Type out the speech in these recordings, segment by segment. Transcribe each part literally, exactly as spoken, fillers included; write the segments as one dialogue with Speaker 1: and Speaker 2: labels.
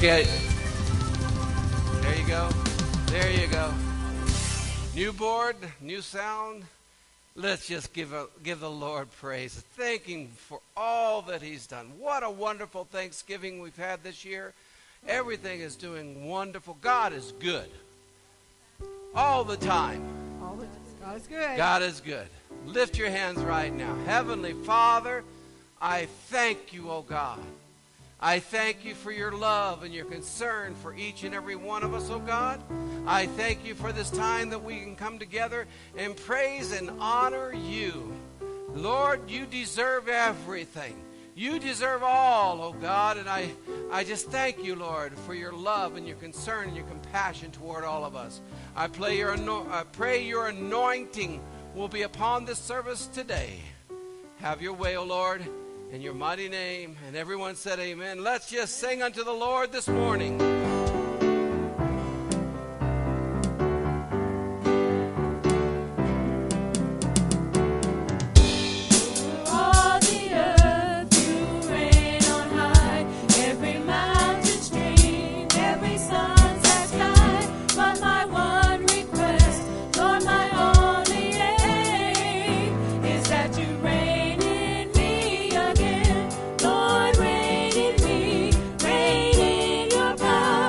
Speaker 1: Okay. There you go. There you go. New board, new sound. Let's just give a, give the Lord praise. Thank Him for all that He's done. What a wonderful Thanksgiving we've had this year. Everything is doing wonderful. God is good. All the time.
Speaker 2: All the, God is good.
Speaker 1: God is good. Lift your hands right now. Heavenly Father, I thank you, oh God. I thank you for your love and your concern for each and every one of us, oh God. I thank you for this time that we can come together and praise and honor you. Lord, you deserve everything. You deserve all, oh God, and I, I just thank you, Lord, for your love and your concern and your compassion toward all of us. I pray your, I pray your anointing will be upon this service today. Have your way, O Lord, in your mighty name. And everyone said amen. Let's just sing unto the Lord this morning.
Speaker 3: Lord, reign in me, reign in your power.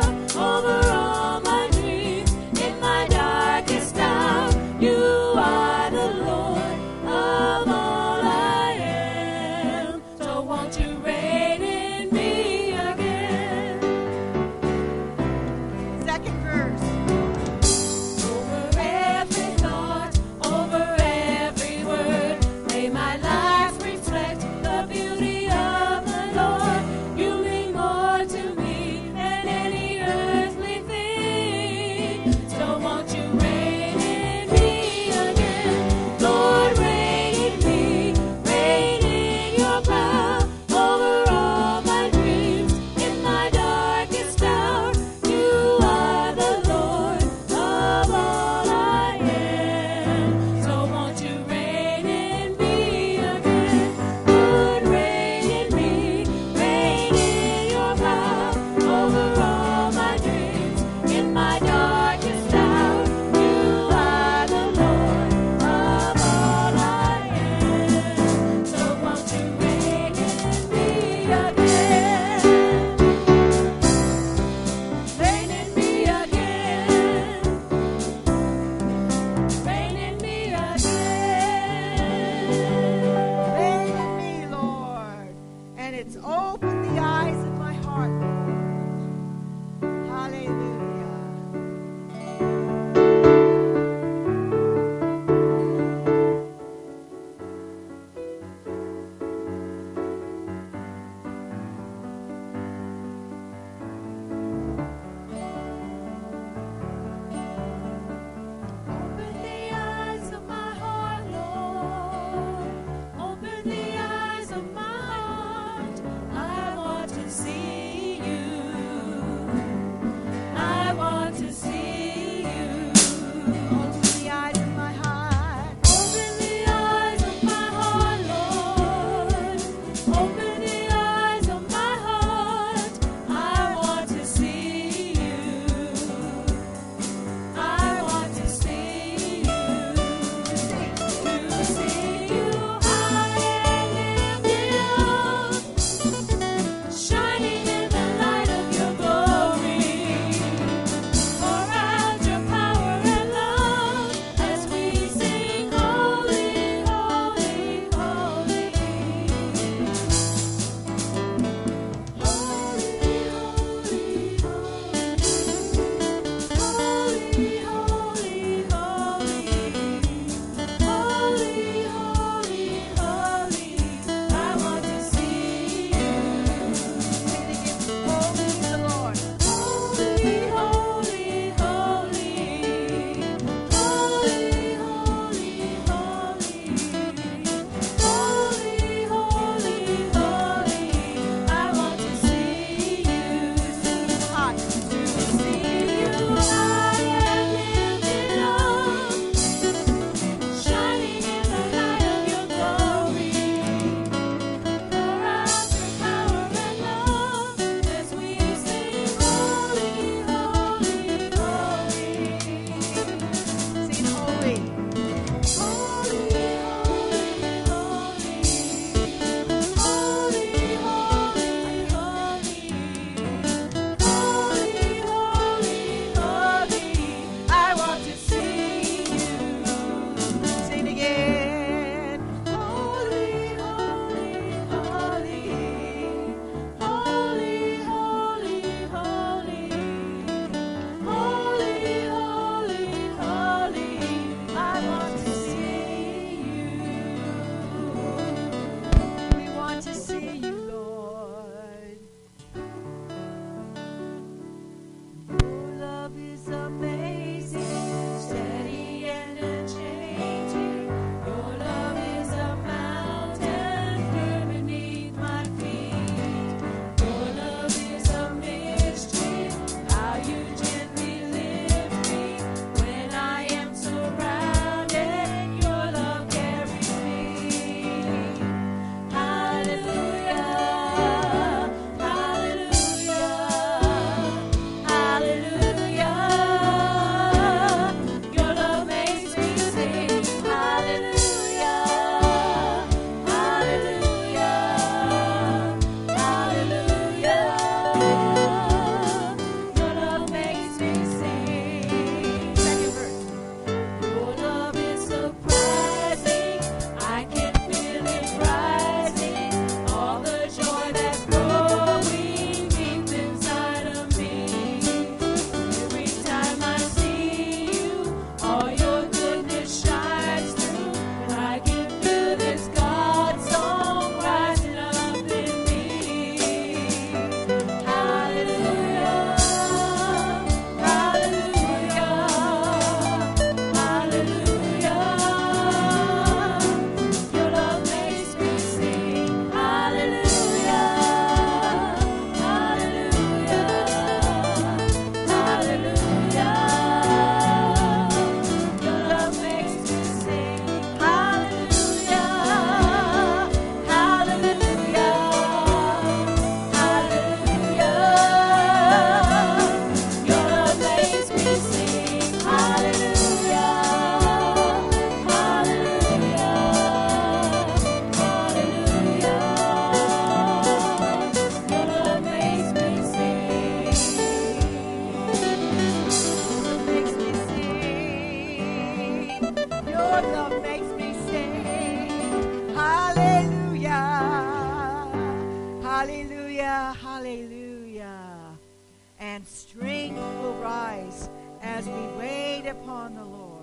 Speaker 2: Hallelujah. And strength will rise as we wait upon the Lord.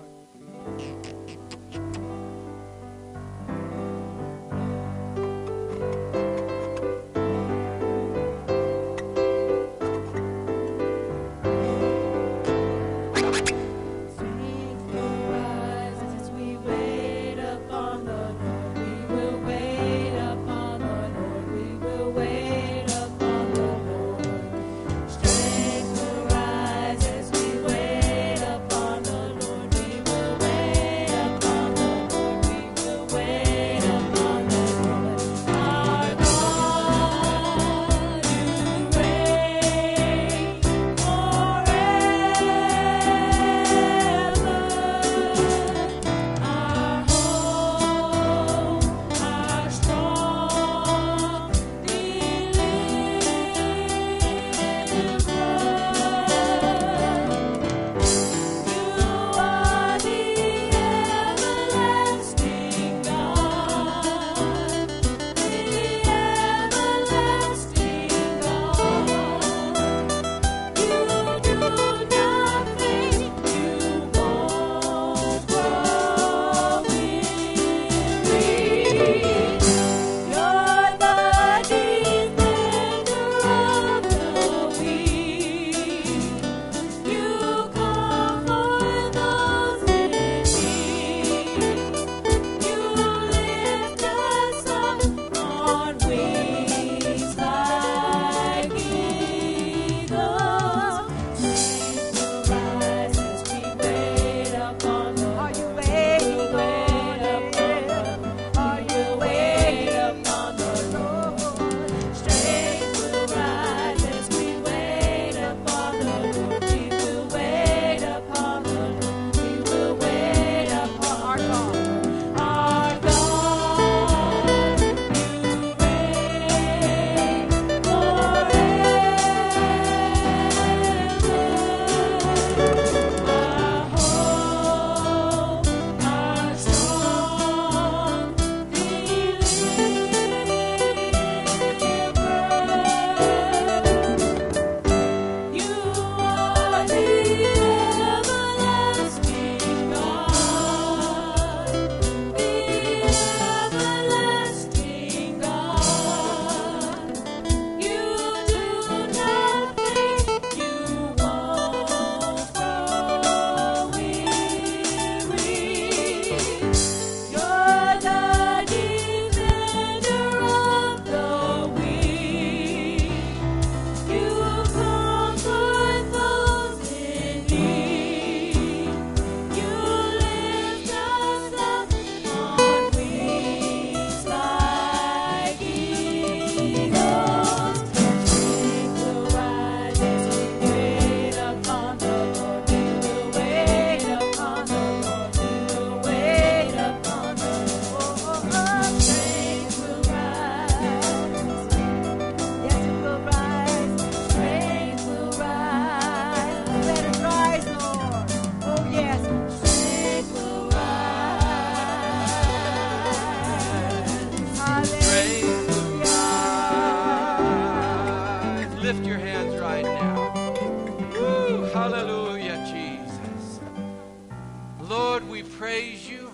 Speaker 1: praise you.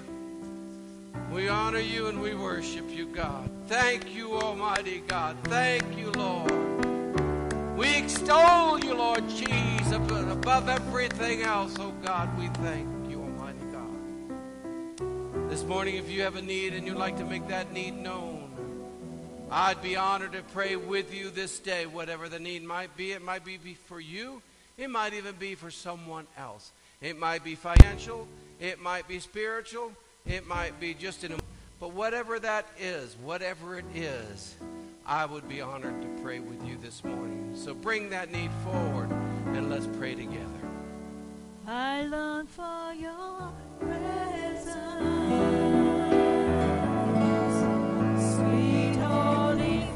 Speaker 1: We honor you and we worship you, God. Thank you, Almighty God. Thank you, Lord. We extol you, Lord Jesus, above everything else. Oh, God, we thank you, Almighty God. This morning, if you have a need and you'd like to make that need known, I'd be honored to pray with you this day, whatever the need might be. It might be for you. It might even be for someone else. It might be financial. It might be spiritual. It might be just in a... But whatever that is, whatever it is, I would be honored to pray with you this morning. So bring that need forward and let's pray together.
Speaker 2: I long for your presence, sweet holy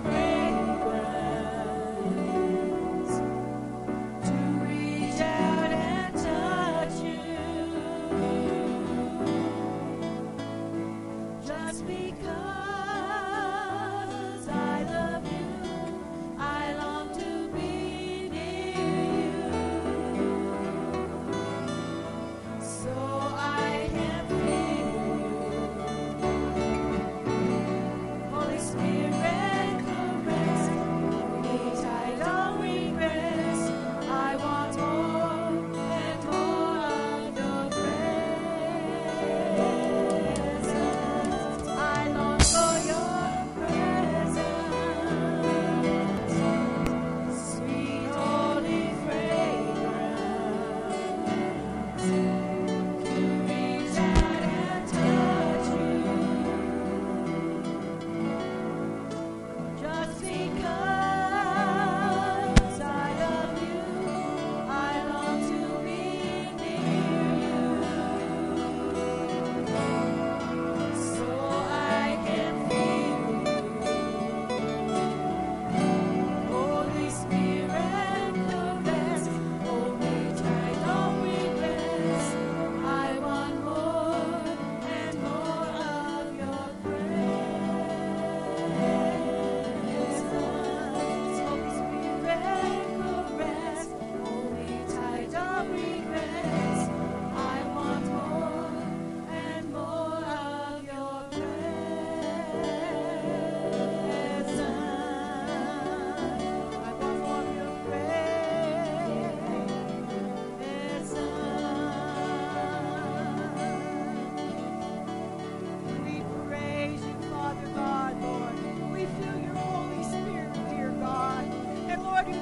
Speaker 2: fragrance, to reach out and touch you, just because I love you, I long to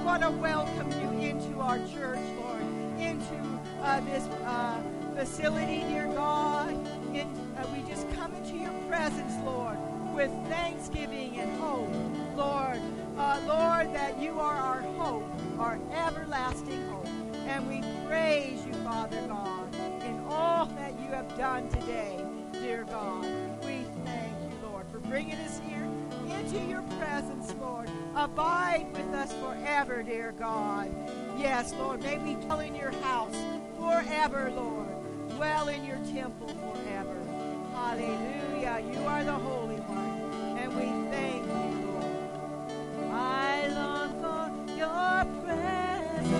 Speaker 2: want to welcome you into our church, Lord, into uh, this uh, facility, dear God. In, uh, we just come into your presence, Lord, with thanksgiving and hope, Lord. Uh, Lord, that you are our hope, our everlasting hope. And we praise you, Father God, in all that you have done today, dear God. We thank you, Lord, for bringing us here into your presence, Lord. Abide with us forever, dear God. Yes, Lord, may we dwell in your house forever, Lord. Dwell in your temple forever. Hallelujah. You are the Holy One, and we thank you, Lord. I long for your presence.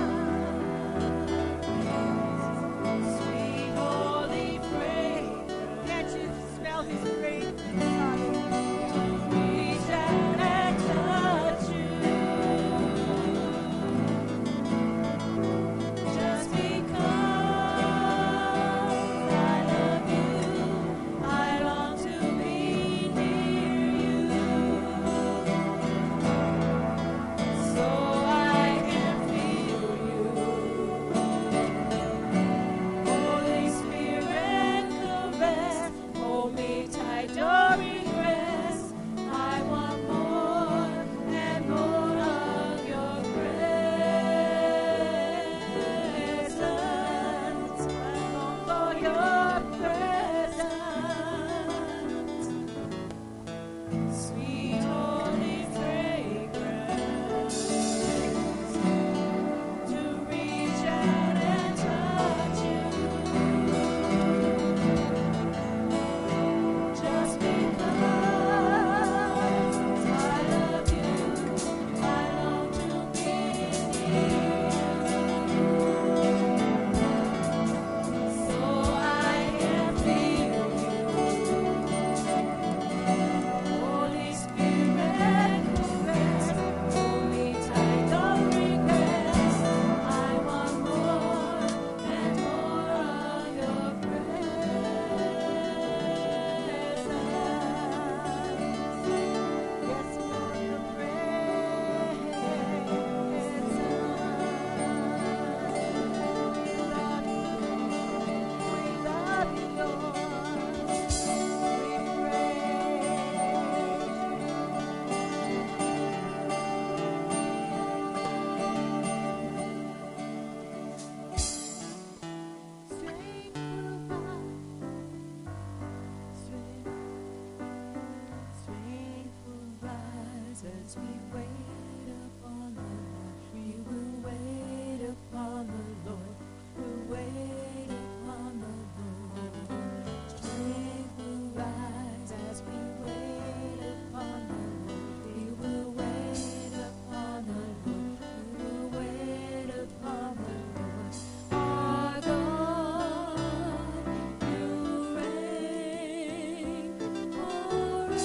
Speaker 2: Sweet holy fragrance. Can't you smell his fragrance? Hallelujah. Reach out and touch you. Just because I love you, I long to be near you. So I can feel you. Holy Spirit, caress, hold me tight, don't regress. I want more and more of your presence. I long for your presence. Sweet holy fragrance, to reach out and touch you. Just because I love you, I long to be near you. So I can feel you. Holy Spirit, caress, hold me tight, don't regress. I want more and more of your presence. Yes, Lord, your presence. We love you, Lord. We love you, Lord. We praise you. Strength will rise as we wait upon the Lord. We will wait upon the Lord. We'll wait upon the Lord. Strength will rise as we wait upon the Lord. We will wait upon the Lord. We will wait upon the Lord. Our God, you reign forever.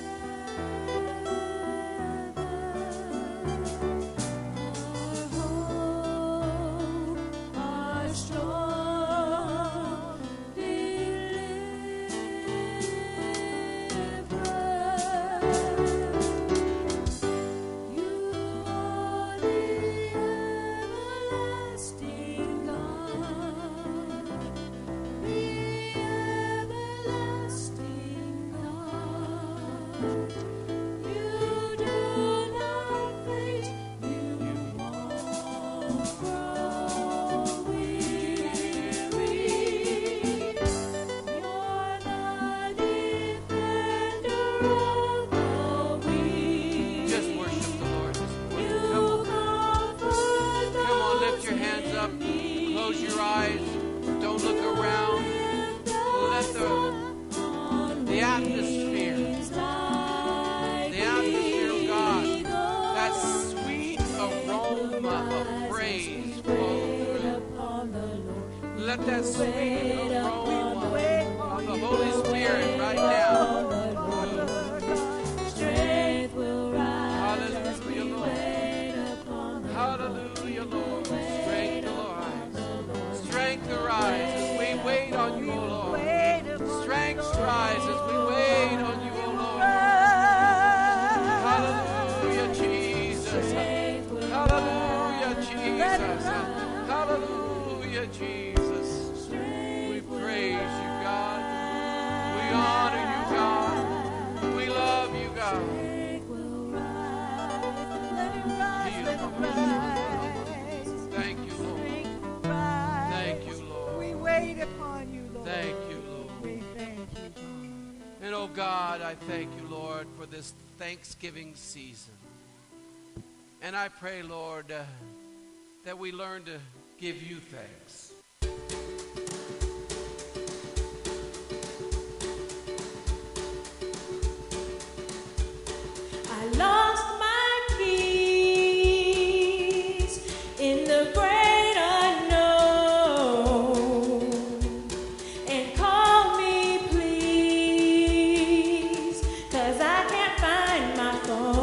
Speaker 1: Let that sweet aroma of the Holy Spirit right now.
Speaker 2: Strength will rise as we
Speaker 1: Hallelujah, Lord.
Speaker 2: wait upon the
Speaker 1: Hallelujah, Lord. Strength arise. Strength arise as we wait on you, O Lord. Strength rise as we wait on you, O Lord. Hallelujah, Jesus. Hallelujah. Jesus. Hallelujah, Jesus. We praise you, God. We honor you, God. We love you, God. Thank you, Lord. Thank you, Lord.
Speaker 2: We wait upon you, Lord.
Speaker 1: Thank you, Lord.
Speaker 2: We thank you, God.
Speaker 1: And oh God, I thank you, Lord, for this Thanksgiving season. And I pray, Lord, uh, that we learn to give you thanks.
Speaker 3: I lost my peace in the great unknown, and call me please, 'cause I can't find my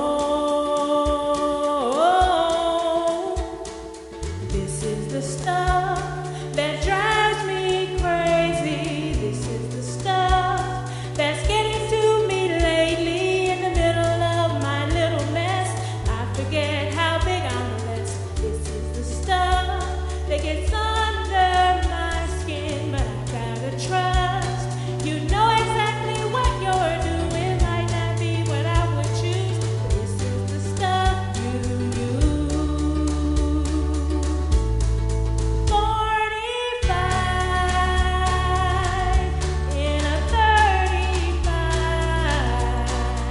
Speaker 3: phone. This is the stuff that drives me crazy. This is the stuff that's getting to me lately. In the middle of my little mess, I forget how big I'm a mess. This is the stuff that gets under my skin, but I gotta trust. You know exactly what you're doing. Might not be what I would choose, but this is the stuff you use. Forty-five in a thirty-five,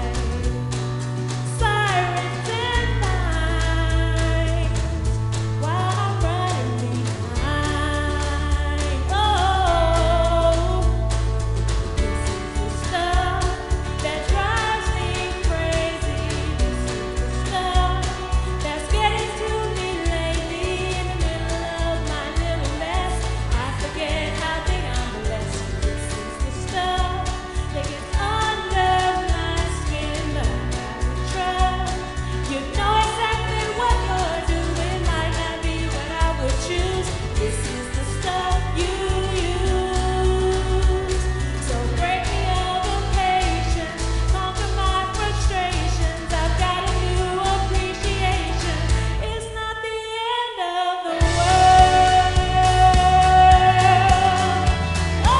Speaker 3: sirens and pines while I'm running behind. Oh, this is the stuff that drives me crazy. This is the stuff that's getting to me lately. In the middle of my little mess, I forget how big I'm blessed. This is the stuff that gets under my skin, but I gotta trust. You know exactly what you're doing. Might not be what I would choose. This is the stuff you use. So break me of the patience, conquer my frustrations. I've got a new appreciation. It's not the end of the world. Oh,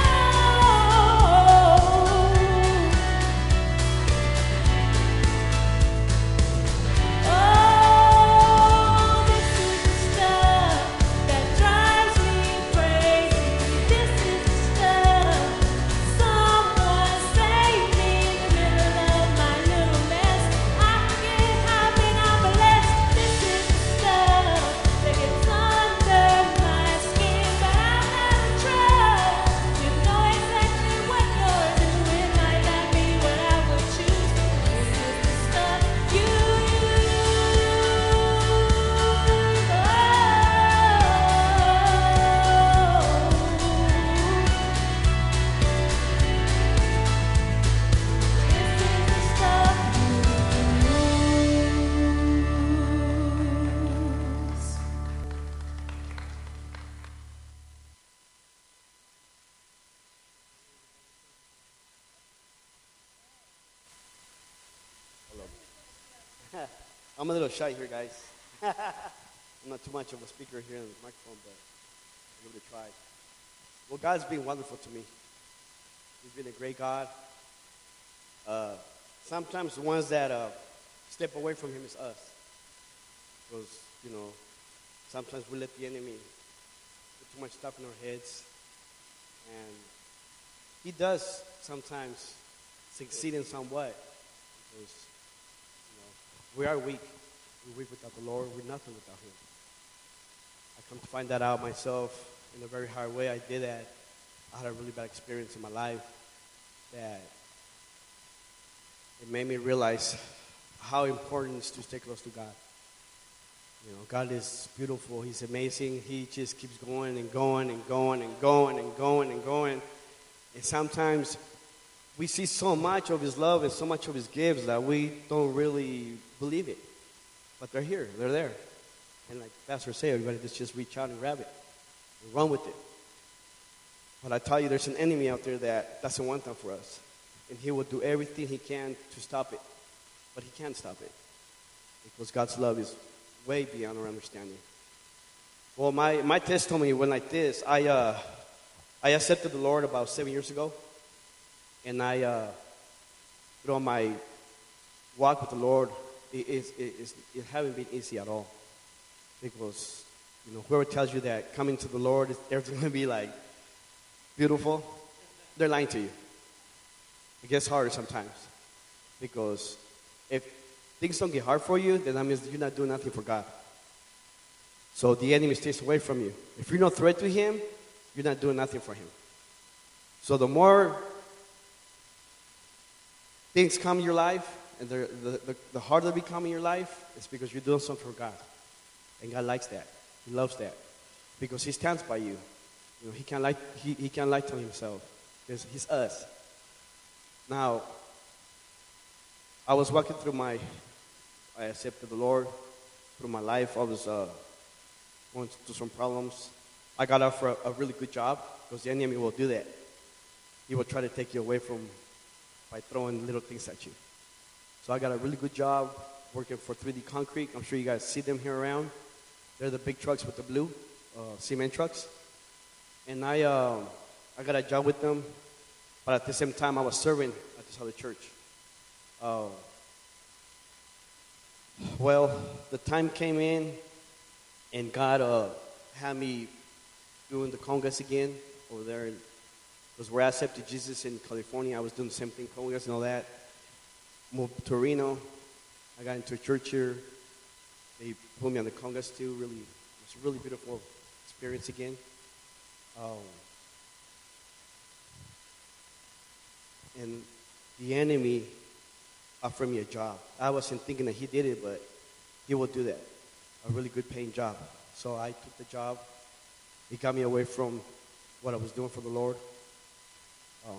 Speaker 3: oh, this is the stuff that drives me crazy. This is the stuff. Someone save me in the middle of my little mess. I forget how big I'm blessed. This is the stuff that gets under my skin, but I have trust. You know exactly what you're doing. Might not be what I would choose. This is the stuff you use.
Speaker 4: I'm a little shy here, guys. I'm not too much of a speaker here on the microphone, but I'm going to try. Well, God's been wonderful to me. He's been a great God. Uh, sometimes the ones that uh, step away from Him is us. Because, you know, sometimes we let the enemy put too much stuff in our heads. And he does sometimes succeed in somewhat. Because, you know, we are weak. We're weak without the Lord. We're nothing without Him. I come to find that out myself in a very hard way. I did that. I had a really bad experience in my life that it made me realize how important it is to stay close to God. You know, God is beautiful. He's amazing. He just keeps going and going and going and going and going and going. And sometimes we see so much of His love and so much of His gifts that we don't really believe it. But they're here. They're there. And like Pastor said, everybody just, just reach out and grab it and run with it. But I tell you, there's an enemy out there that doesn't want that for us. And he will do everything he can to stop it. But he can't stop it. Because God's love is way beyond our understanding. Well, my, my testimony went like this. I, uh, I accepted the Lord about seven years ago. And I, uh, through my walk with the Lord, it, it, it, it, it hasn't been easy at all. Because, you know, whoever tells you that coming to the Lord, everything's going to be like beautiful, they're lying to you. It gets harder sometimes. Because if things don't get hard for you, then that means you're not doing nothing for God. So the enemy stays away from you. If you're no threat to him, you're not doing nothing for him. So the more things come in your life, and the, the, the, the harder they become in your life, it's because you're doing something for God. And God likes that. He loves that. Because he stands by you. You know, he can't lie, he, he can't lie to himself. Because he's us. Now, I was walking through my, I accepted the Lord through my life. I was uh, going through some problems. I got out for a, a really good job because the enemy will do that. He will try to take you away from, by throwing little things at you. So I got a really good job working for three D Concrete. I'm sure you guys see them here around. They're the big trucks with the blue, uh, cement trucks. And I, uh, I got a job with them, but at the same time I was serving at this other church. Uh, well, the time came in, and God uh, had me doing the congas again over there. Because where I accepted Jesus in California, I was doing the same thing, congas and all that. Moved to Reno. I got into a church here. They put me on the congas too. Really, it was a really beautiful experience again. Um, and the enemy offered me a job. I wasn't thinking that he did it, but he will do that. A really good paying job. So I took the job. It got me away from what I was doing for the Lord. Um,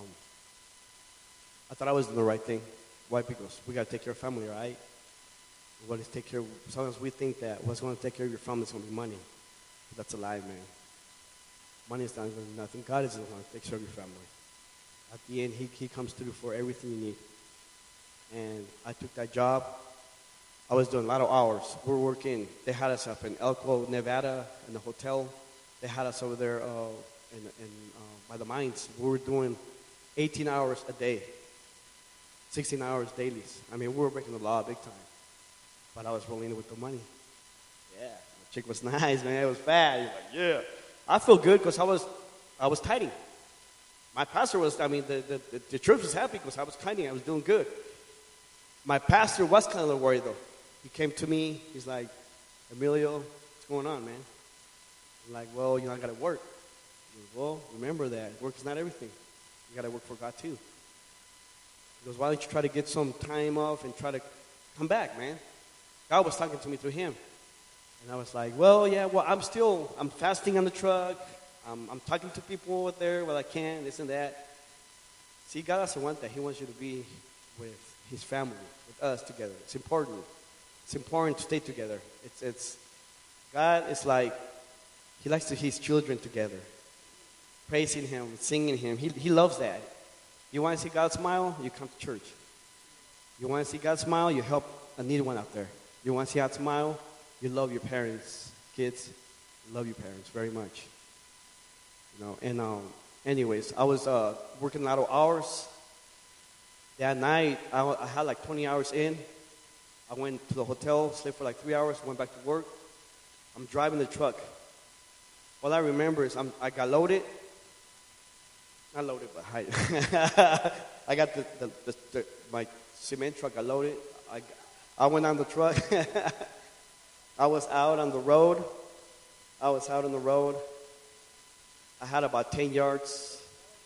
Speaker 4: I thought I was doing the right thing. Why? Because we got to take care of family, right? We got to take care of, sometimes we think that what's going to take care of your family is going to be money. But that's a lie, man. Money is not going to do nothing. God is going to take care of your family. At the end, he, he comes through for everything you need. And I took that job. I was doing a lot of hours. We were working, they had us up in Elko, Nevada, in the hotel. They had us over there uh, in, in, uh, by the mines. We were doing eighteen hours a day, sixteen hours dailies. I mean, we were breaking the law big time. But I was rolling it with the money. Yeah, the chick was nice, man. It was fat. He was like, yeah. I feel good because I was, I was tithing. My pastor was, I mean, the, the, the, the church was happy because I was tithing. I was doing good. My pastor was kind of a little worried, though. He came to me. He's like, Emilio, what's going on, man? I'm like, well, you know, I got to work. He goes, well, remember that. Work is not everything. You got to work for God, too. He goes, why don't you try to get some time off and try to come back, man? God was talking to me through him. And I was like, well, yeah, well, I'm still, I'm fasting on the truck. I'm, I'm talking to people over there while I can, this and that. See, God doesn't want that. He wants you to be with his family, with us together. It's important. It's important to stay together. It's, it's, God is like, he likes to see his children together, praising him, singing him. He, he loves that. You want to see God smile? You come to church. You want to see God smile? You help a needy one out there. You want to see God smile? You love your parents, kids. You love your parents very much. You know, and um, anyways, I was uh, working a lot of hours. That night, I, I had like twenty hours in. I went to the hotel, slept for like three hours, went back to work. I'm driving the truck. All I remember is I'm, I got loaded. Not loaded, but I, I got the, the, the, the, my cement truck got loaded. I, I went on the truck. I was out on the road. I was out on the road. I had about ten yards.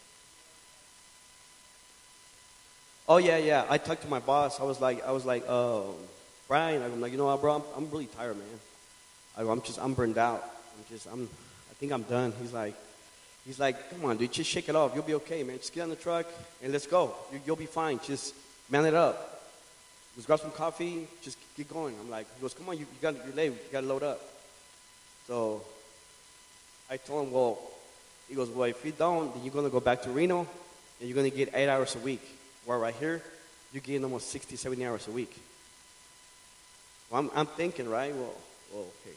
Speaker 4: Oh yeah, yeah. I talked to my boss. I was like, I was like, oh, Brian. I'm like, you know what, bro? I'm, I'm really tired, man. I, I'm just, I'm burned out. I'm just, I'm, I think I'm done. He's like, he's like, come on, dude, just shake it off. You'll be okay, man. Just get on the truck and let's go. You, you'll be fine. Just man it up. Let's grab some coffee. Just get going. I'm like, he goes, come on, you, you got, you're late. You got to load up. So I told him, well, he goes, well, if you don't, then you're going to go back to Reno and you're going to get eight hours a week. Where right here, you're getting almost sixty, seventy hours a week. Well, I'm, I'm thinking, right? Well, well, okay.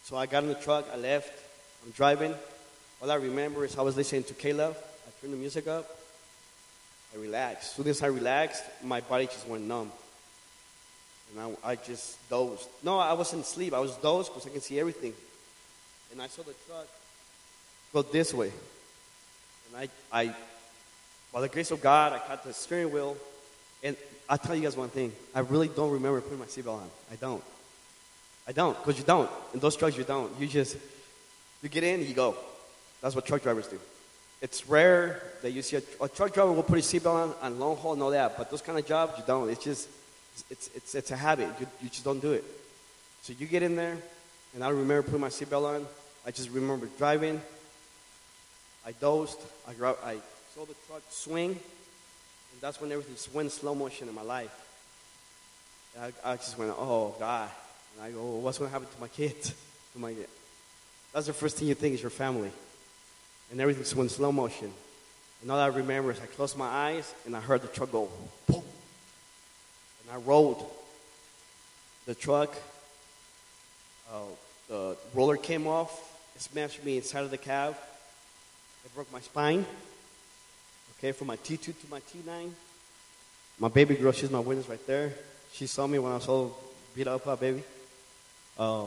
Speaker 4: So I got in the truck, I left, I'm driving. All I remember is I was listening to Caleb. I turned the music up. I relaxed. As soon as I relaxed, my body just went numb. And I, I just dozed. No, I wasn't asleep. I was dozed because I can see everything. And I saw the truck go this way. And I, I, by the grace of God, I caught the steering wheel. And I'll tell you guys one thing. I really don't remember putting my seatbelt on. I don't. I don't, because you don't. In those trucks, you don't. You just, you get in, you go. That's what truck drivers do. It's rare that you see a, a truck driver will put his seatbelt on on long haul and all that, but those kind of jobs, you don't. It's just, it's it's it's a habit. You, you just don't do it. So you get in there, and I don't remember putting my seatbelt on. I just remember driving. I dozed. I, gro- I saw the truck swing, and that's when everything went in slow motion in my life. And I, I just went, oh, God. And I go, well, what's going to happen to my kids? To my, that's the first thing you think is your family. And everything's in slow motion. And all I remember is I closed my eyes, and I heard the truck go, boom. And I rolled. The truck, uh, the roller came off. It smashed me inside of the cab. It broke my spine. Okay, from my T two to my T nine. My baby girl, she's my witness right there. She saw me when I was all beat up, uh, baby. Um,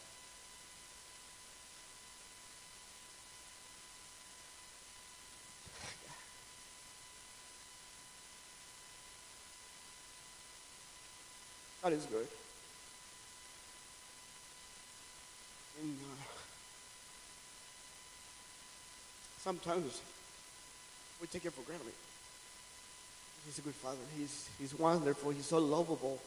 Speaker 4: God is good. And uh, sometimes we take it for granted. He's a good father. He's he's wonderful. He's so lovable.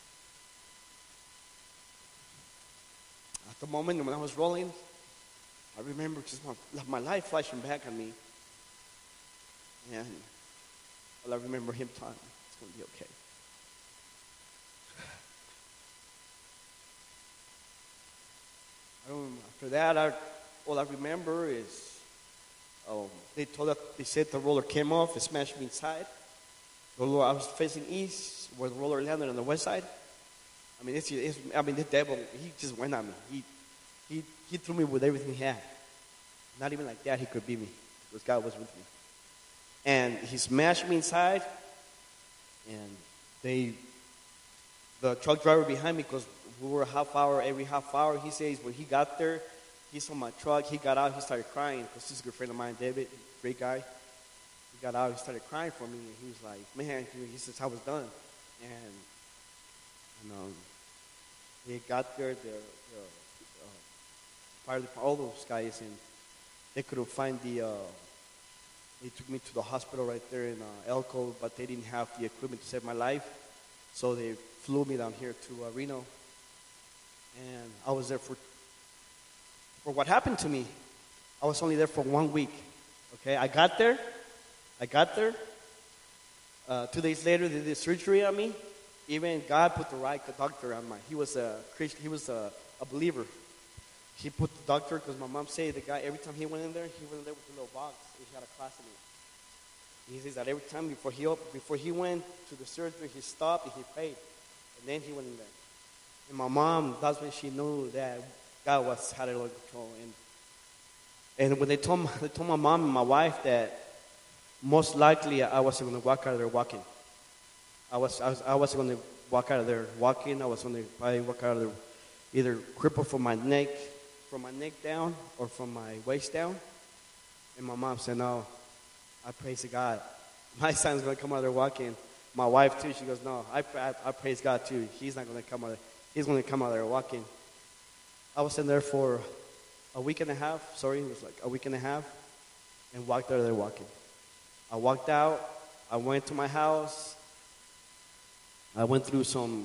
Speaker 4: At the moment when I was rolling, I remember just my, my life flashing back on me. And all I remember him telling me, it's going to be okay. I don't, after that, I, all I remember is um, they told us, they said the roller came off, it smashed me inside. The roller, I was facing east, where the roller landed on the west side. I mean, it's, it's, I mean, the devil, he just went on me. He, he, he threw me with everything he had. Not even like that, he could beat me, because God was with me. And he smashed me inside, and they, the truck driver behind me, because we were a half hour, every half hour, he says when he got there, he saw my truck, he got out, he started crying, because he's a good friend of mine, David, great guy. He got out, he started crying for me, and he was like, man, he says, I was done. And, and um, he got there, the, the uh, fire department, all those guys, and they couldn't find the, uh, they took me to the hospital right there in uh, Elko, but they didn't have the equipment to save my life, so they flew me down here to uh, Reno. And I was there for, for what happened to me. I was only there for one week. Okay, I got there. I got there. Uh, two days later, they did surgery on me. Even God put the right doctor on my. He was a Christian. He was a, a believer. He put the doctor because my mom said the guy every time he went in there, he went in there with a little box. He had a cross in it. He says that every time before he before he went to the surgery, he stopped and he prayed, and then he went in there. And my mom, that's when she knew that God was had it under control. And and when they told my, they told my mom and my wife that most likely I wasn't going to walk out of there walking. I was I was I wasn't going to walk out of there walking. I was going to probably walk out of there either crippled from my neck, from my neck down, or from my waist down. And my mom said, "No, I praise God. My son's going to come out of there walking." My wife too. She goes, "No, I I, I praise God too. He's not going to come out of there. He's going to come out there walking." I was in there for a week and a half. Sorry, it was like a week and a half, and walked out of there walking. I walked out. I went to my house. I went through some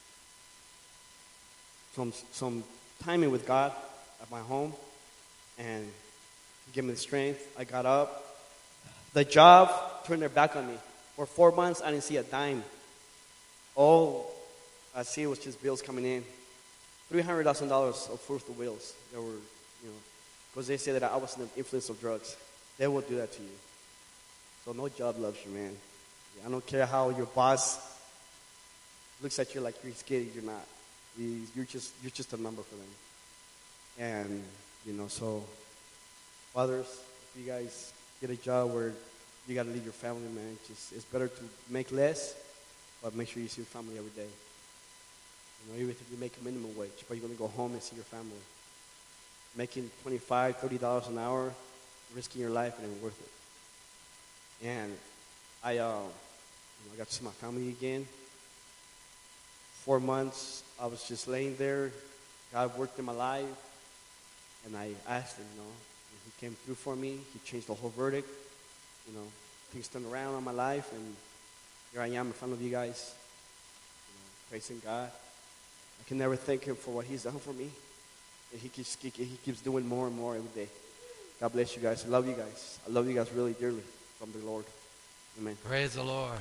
Speaker 4: some some timing with God at my home, and He gave me the strength. I got up. The job turned their back on me. For four months, I didn't see a dime. All I see was just bills coming in. three hundred thousand dollars of first bills. They were, you know, because they said that I was in the influence of drugs. They will do that to you. So no job loves you, man. I don't care how your boss looks at you like you're scared. You're not. You're just, you're just a number for them. And, you know, so, fathers, if you guys get a job where you got to leave your family, man, just it's better to make less, but make sure you see your family every day. You know, even if you make a minimum wage, but you're going to go home and see your family. Making twenty-five dollars, thirty dollars an hour, risking your life, and it's worth it. And I, uh, you know, I got to see my family again. Four months, I was just laying there. God worked in my life. And I asked him, you know, and he came through for me. He changed the whole verdict. You know, things turned around on my life. And here I am in front of you guys, you know, praising God. I can never thank him for what he's done for me. And he keeps, he keeps doing more and more every day. God bless you guys. I love you guys. I love you guys really dearly from the Lord. Amen.
Speaker 1: Praise the Lord.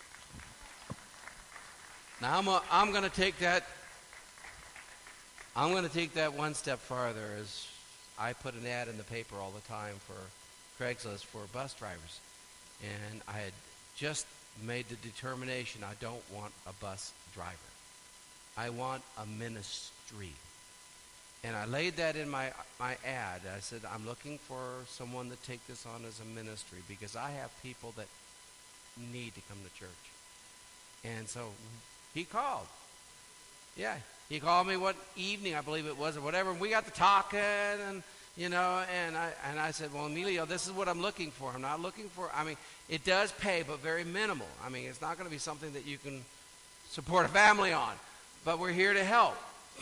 Speaker 1: Now I'm, a, I'm going to take that. I'm going to take that one step farther. As I put an ad in the paper all the time for Craigslist for bus drivers, and I had just made the determination I don't want a bus driver. I want a ministry. And I laid that in my my ad. I said, I'm looking for someone to take this on as a ministry because I have people that need to come to church. And so he called. Yeah, he called me what evening, I believe it was, or whatever. And we got to talking, and, you know, and I and I said, well, Emilio, this is what I'm looking for. I'm not looking for, I mean, it does pay, but very minimal. I mean, it's not going to be something that you can support a family on. But we're here to help.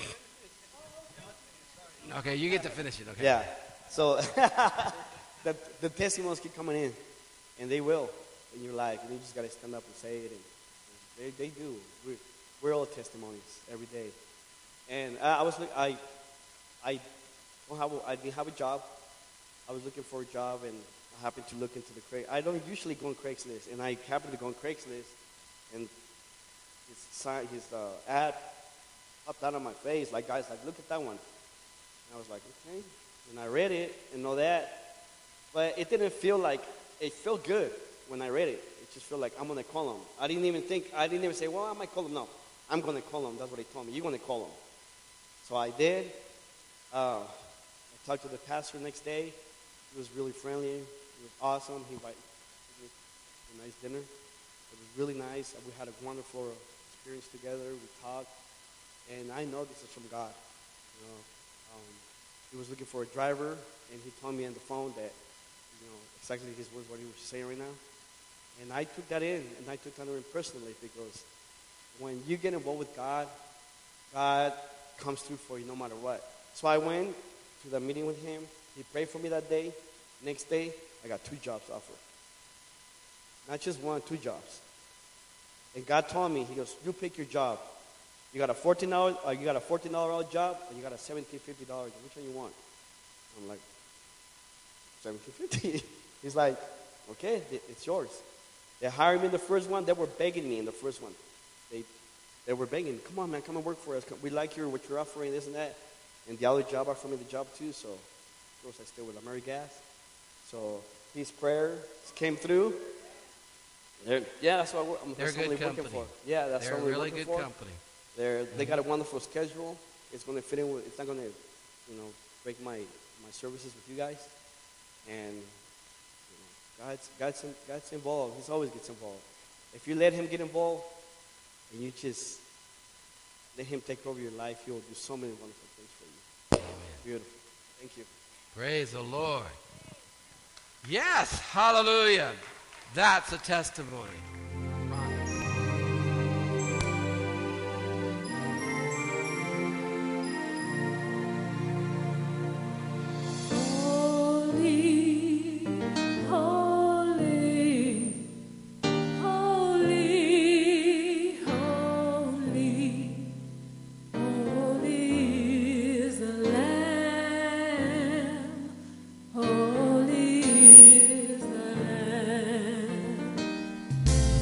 Speaker 1: Okay, you get to finish it, okay?
Speaker 4: Yeah. So the, the testimonies keep coming in, and they will in your life. And you just got to stand up and say it. And they, they do. We're, we're all testimonies every day. And I, I was look, I I don't have a, I didn't have a job. I was looking for a job, and I happened to look into the Craig. I don't usually go on Craigslist, and I happened to go on Craigslist, and his sign, his uh, ad popped out on my face. Like, guys, like, look at that one. And I was like, okay. And I read it and all that. But it didn't feel like, it felt good when I read it. It just felt like, I'm going to call him. I didn't even think, I didn't even say, well, I might call him. No, I'm going to call him. That's what he told me. You're going to call him. So I did. Uh, I talked to the pastor the next day. He was really friendly. He was awesome. He invited me to a nice dinner. It was really nice. We had a wonderful experience together. We talked. And I know this is from God. You know, um, he was looking for a driver, and he told me on the phone that, you know, exactly his words, what he was saying right now. And I took that in, and I took that in personally, because when you get involved with God, God comes through for you no matter what. So I went to the meeting with him. He prayed for me that day. Next day, I got two jobs offered. Not just one, two jobs. And God told me, he goes, you pick your job. You got a fourteen dollar, uh, you got a fourteen dollar hour job, or you got a seventeen fifty dollars. Which one you want? I'm like, seventeen fifty. He's like, okay, it's yours. They hired me in the first one. They were begging me in the first one. They, they were begging, come on, man, come and work for us. We like your what you're offering, this and that. And the other job offered me the job too. So, of course, I stayed with AmeriGas. So his prayers came through. They're, yeah, that's what I'm
Speaker 1: They're good company.
Speaker 4: For. Yeah, that's
Speaker 1: They're
Speaker 4: what we're
Speaker 1: really
Speaker 4: looking
Speaker 1: good
Speaker 4: for.
Speaker 1: company.
Speaker 4: They're, they got a wonderful schedule. It's going to fit in with, it's not going to, you know, break my, my services with you guys. And, you know, God's, God's, God's involved. He always gets involved. If you let him get involved, and you just let him take over your life, he'll do so many wonderful things for you.
Speaker 1: Amen.
Speaker 4: Beautiful. Thank you.
Speaker 1: Praise the Lord. Yes, hallelujah. That's a testimony.
Speaker 3: Holy, holy, holy, holy, holy is the Lamb. Holy is the Lamb.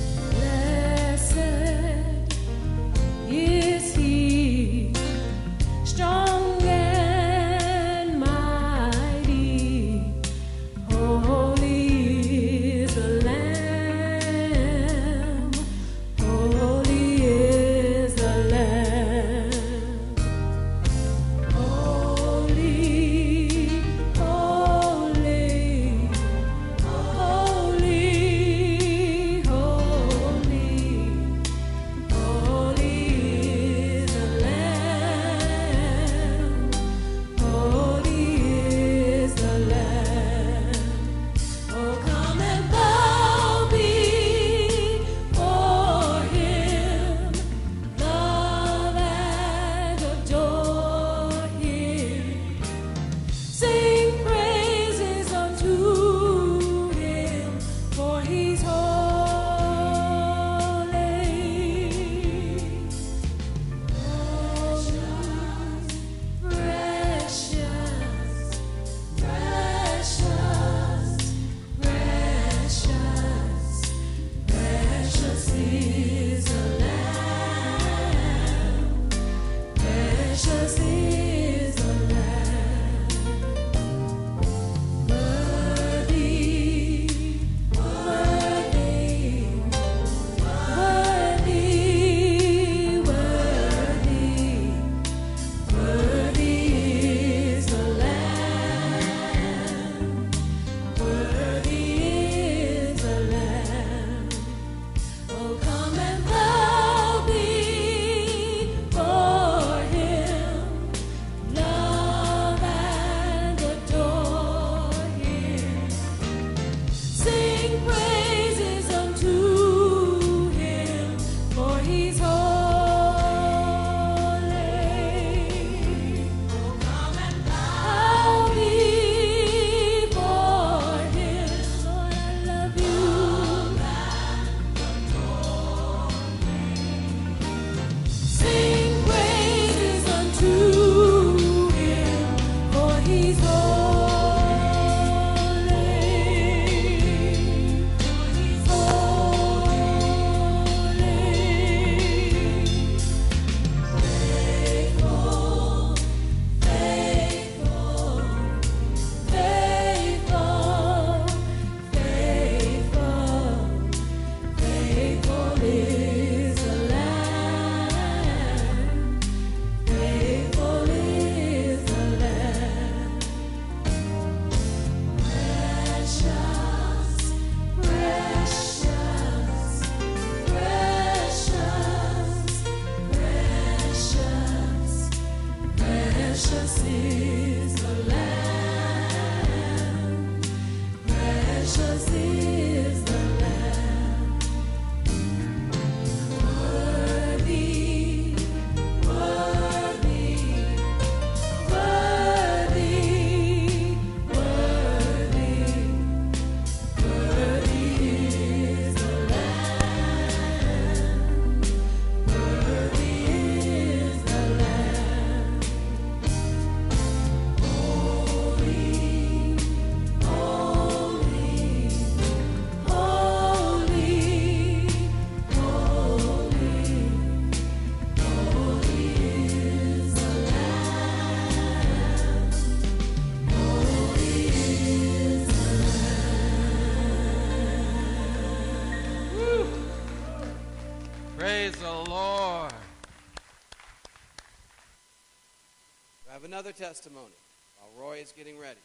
Speaker 1: another testimony while Roy is getting ready.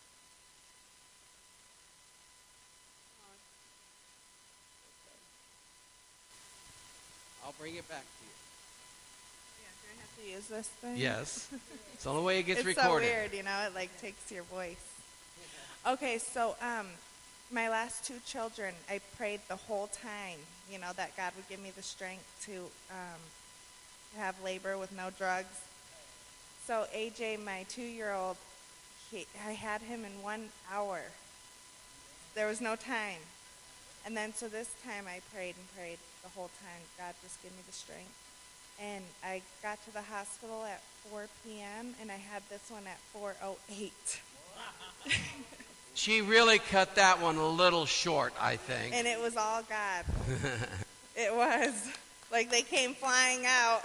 Speaker 1: I'll bring it back to you.
Speaker 5: Yeah, do I have to use this thing?
Speaker 1: Yes. It's the only way it gets
Speaker 5: it's
Speaker 1: recorded.
Speaker 5: so weird, you know, it like takes your voice. Okay, so um, my last two children, I prayed the whole time, you know, that God would give me the strength to um, have labor with no drugs. So A J, my two-year-old, he, I had him in one hour. There was no time. And then so this time I prayed and prayed the whole time. God, just give me the strength. And I got to the hospital at four p.m. and I had this one at four oh eight.
Speaker 1: She really cut that one a little short, I think.
Speaker 5: And it was all God. It was. Like they came flying out.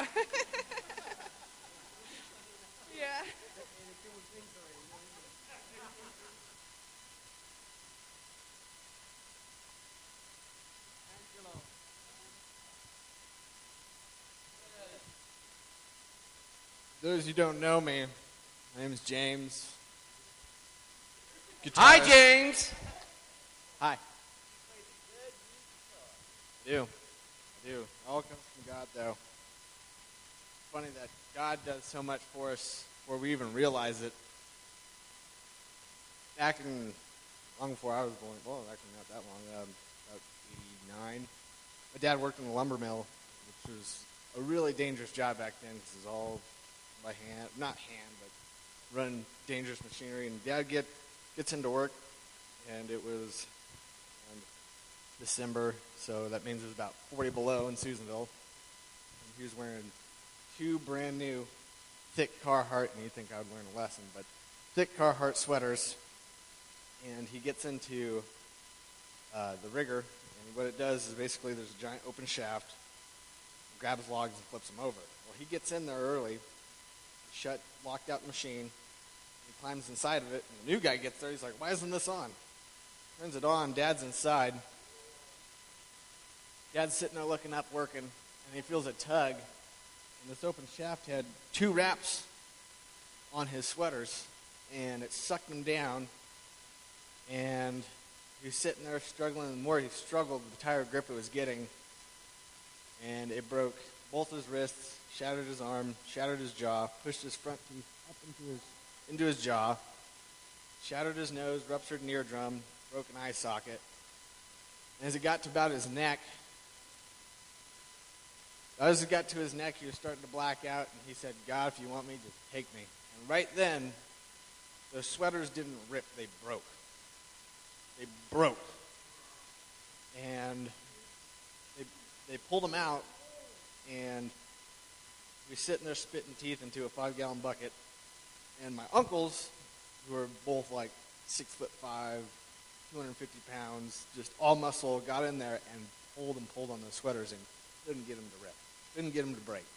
Speaker 5: Yeah.
Speaker 6: Those who don't know me, my name is James.
Speaker 1: Hi,
Speaker 6: Guitarist.
Speaker 1: James.
Speaker 6: Hi. I do. I do. It all comes from God, though. It's funny that God does so much for us before we even realize it. Back in, long before I was born, well, actually not that long, um, about eighty-nine, my dad worked in a lumber mill, which was a really dangerous job back then because it was all by hand, not hand, but running dangerous machinery. And Dad get gets into work, and it was um, December, so that means it was about forty below in Susanville. And he was wearing two brand new thick Carhartt, and you'd think I would learn a lesson, but thick Carhartt sweaters. And he gets into uh, the rigger, and what it does is basically there's a giant open shaft, grabs logs and flips them over. Well, he gets in there early, shut, locked out the machine. He climbs inside of it, and the new guy gets there. He's like, why isn't this on? Turns it on. Dad's inside. Dad's sitting there looking up, working, and he feels a tug. And this open shaft had two wraps on his sweaters, and it sucked him down. And he was sitting there struggling. The more he struggled, the tighter grip it was getting. And it broke both his wrists, shattered his arm, shattered his jaw, pushed his front teeth up into his into his jaw, shattered his nose, ruptured an eardrum, broken eye socket. And as it got to about his neck, as it got to his neck, he was starting to black out, and he said, God, if you want me, just take me. And right then, those sweaters didn't rip, they broke. They broke. And they, they pulled him out, and we sitting there spitting teeth into a five-gallon bucket. And my uncles, who were both like six foot five, two hundred fifty pounds, just all muscle, got in there and pulled and pulled on those sweaters and couldn't get them to rip, couldn't get them to break.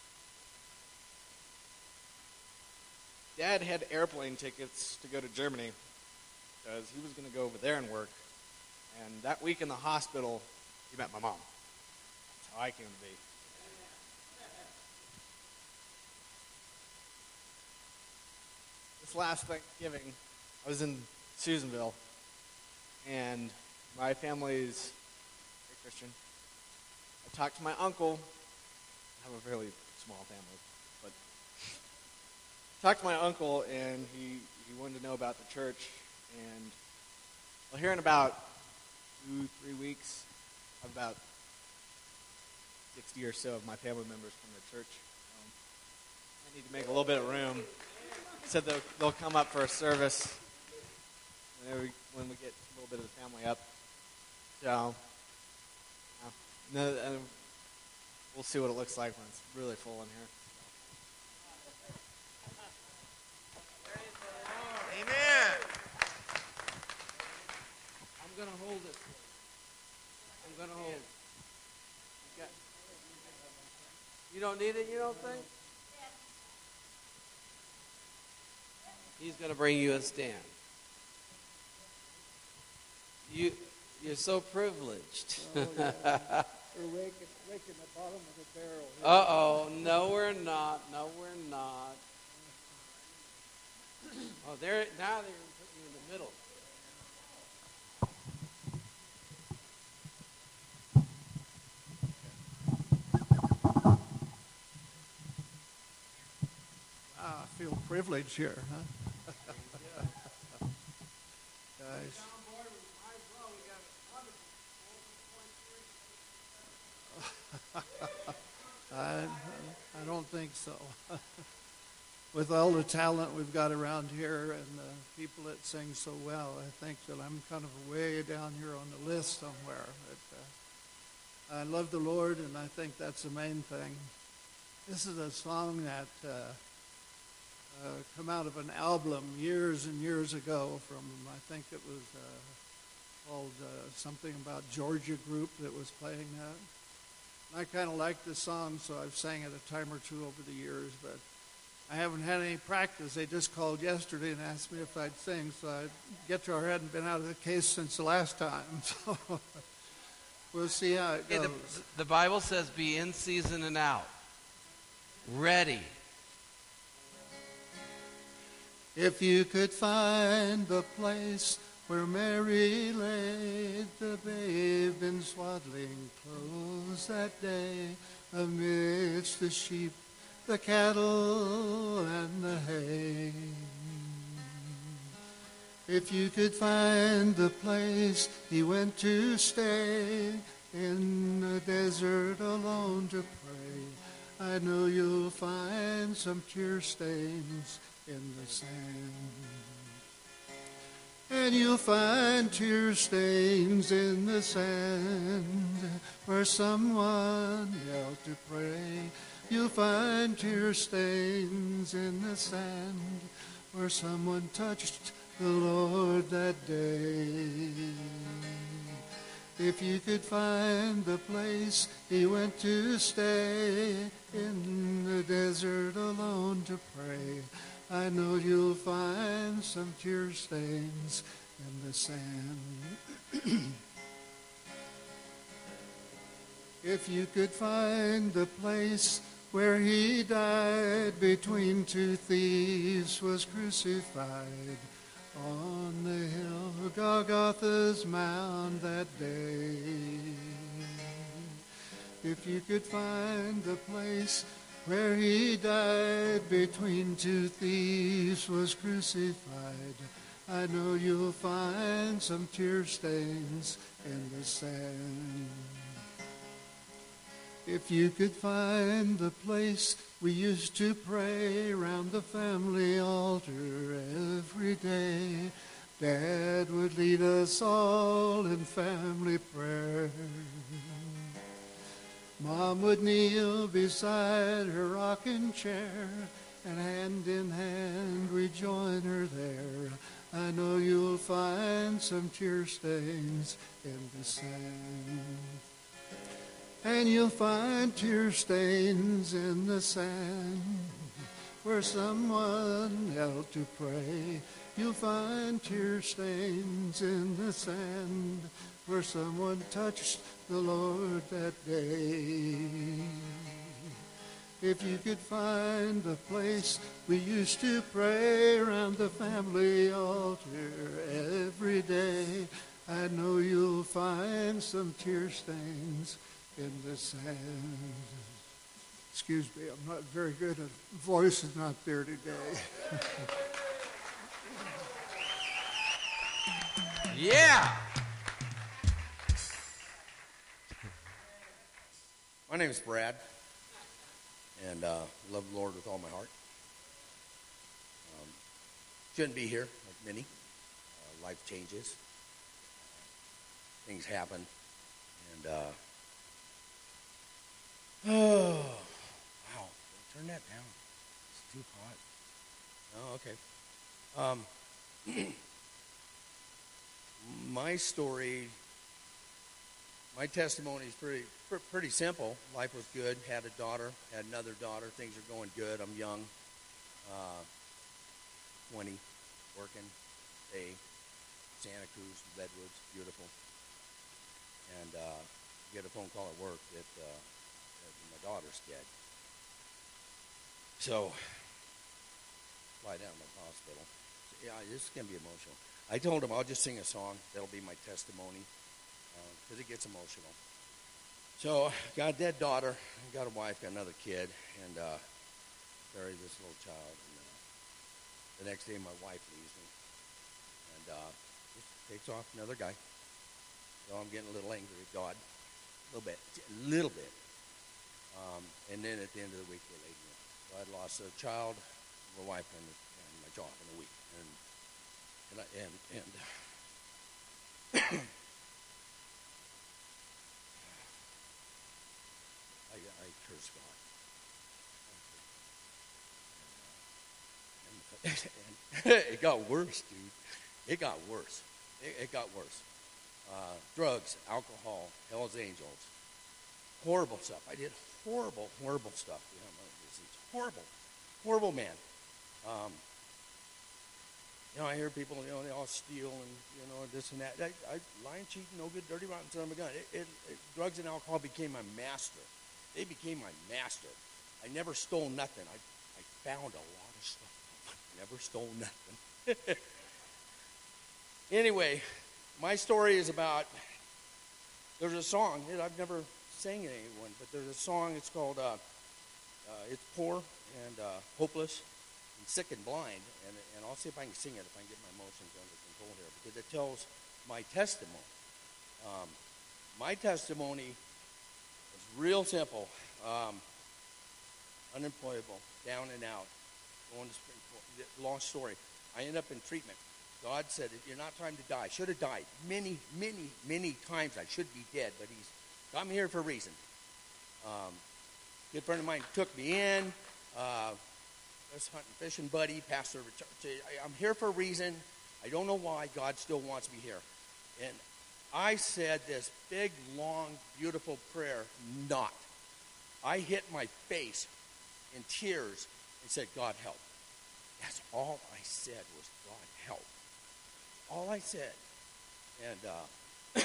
Speaker 6: Dad had airplane tickets to go to Germany because he was going to go over there and work. And that week in the hospital, he met my mom. That's how I came to be. This last Thanksgiving, I was in Susanville, and my family's very Christian. I talked to my uncle. I have a fairly small family, but talked to my uncle, and he, he wanted to know about the church. And well, here in about two, three weeks, I have about sixty or so of my family members from the church. Um, I need to make a little bit of room. Said they'll, they'll come up for a service when we, when we get a little bit of the family up. So, uh, no, uh, we'll see what it looks like when it's really full in here.
Speaker 1: Amen. I'm going to hold it. I'm going to hold it. You, got, you don't need it, you don't think? He's going to bring you a stand. You, you're so privileged.
Speaker 7: Oh, yeah. We're raking, raking the bottom of the barrel.
Speaker 1: Uh-oh. No, we're not. No, we're not. Oh, there now they're putting you in the middle.
Speaker 7: Ah, I feel privileged here, huh? Guys. I, I don't think so. With all the talent we've got around here and the people that sing so well, I think that I'm kind of way down here on the list somewhere. But, uh, I love the Lord, and I think that's the main thing. This is a song that uh, uh, come out of an album years and years ago from, I think it was uh, called uh, something about Georgia Group that was playing that. And I kind of like this song, so I've sang it a time or two over the years, but I haven't had any practice. They just called yesterday and asked me if I'd sing, so I guitar hadn't been out of the case since the last time. So we'll see how it goes.
Speaker 1: Yeah, the, the Bible says be in season and out. Ready.
Speaker 7: If you could find the place where Mary laid the babe in swaddling clothes that day, amidst the sheep, the cattle, and the hay. If you could find the place he went to stay, in the desert alone to pray, I know you'll find some tear stains in the sand. And you'll find tear stains in the sand where someone knelt to pray. You'll find tear stains in the sand where someone touched the Lord that day. If you could find the place he went to stay, in the desert alone to pray, I know you'll find some tear stains in the sand. If you could find the place where he died between two thieves, was crucified on the hill Golgotha's mound that day. If you could find the place where he died between two thieves, was crucified, I know you'll find some tear stains in the sand. If you could find the place we used to pray round the family altar every day, Dad would lead us all in family prayer. Mom would kneel beside her rocking chair, and hand in hand we'd join her there. I know you'll find some tear stains in the sand. And you'll find tear stains in the sand where someone knelt to pray. You'll find tear stains in the sand where someone touched the Lord that day. If you could find the place we used to pray around the family altar every day, I know you'll find some tear stains in the sand. Excuse me, I'm not very good at voice is not there today.
Speaker 1: Yeah.
Speaker 8: My name is Brad, and uh, love the Lord with all my heart. Um, shouldn't be here, like many. Uh, life changes. Things happen. And, uh, oh, wow. Turn that down. It's too hot. Oh, okay. Um, my story, my testimony is pretty pr- pretty simple. Life was good. Had a daughter. Had another daughter. Things are going good. I'm young. Uh, twenty. Working. Day. Santa Cruz, Redwoods. Beautiful. And uh, get a phone call at work that, uh, that my daughter's dead. So, fly down to the hospital. yeah, this is gonna be emotional. I told him I'll just sing a song. That'll be my testimony because uh, it gets emotional. So, got a dead daughter, got a wife, got another kid, and uh, buried this little child. And, uh, the next day, my wife leaves me, and uh, just takes off another guy. So I'm getting a little angry at God, a little bit, a little bit. Um, and then at the end of the week, we're laid in. So I'd lost a child, my wife, and, and my job in a week, and and I, and. and I, I curse God. And, uh, and, and it got worse, dude. It got worse. It, it got worse. Uh, drugs, alcohol, Hell's Angels, horrible stuff. I did horrible, horrible stuff. You know, disease. Horrible, horrible man. Um, you know, I hear people, you know, they all steal and, you know, this and that. I, I lying, cheating, no good, dirty, rotten, son of a gun. It, it, it, drugs and alcohol became my master. They became my master. I never stole nothing. I, I found a lot of stuff. I never stole nothing. Anyway, my story is about, there's a song that I've never sang it to anyone, but there's a song, it's called, uh, uh, It's Poor and uh, Hopeless and Sick and Blind, and, and I'll see if I can sing it, if I can get my emotions under control here, because it tells my testimony. Um, my testimony is real simple, um, unemployable, down and out, going to Springfield. Long story. I end up in treatment. God said, you're not time to die. Should have died many, many, many times. I should be dead, but he's got me here for a reason. Um, good friend of mine took me in. Uh, this hunting, fishing buddy, pastor. I'm here for a reason. I don't know why. God still wants me here. And I said this big, long, beautiful prayer, not. I hit my face in tears and said, God, help. That's all I said was, God, help. All I said. And uh,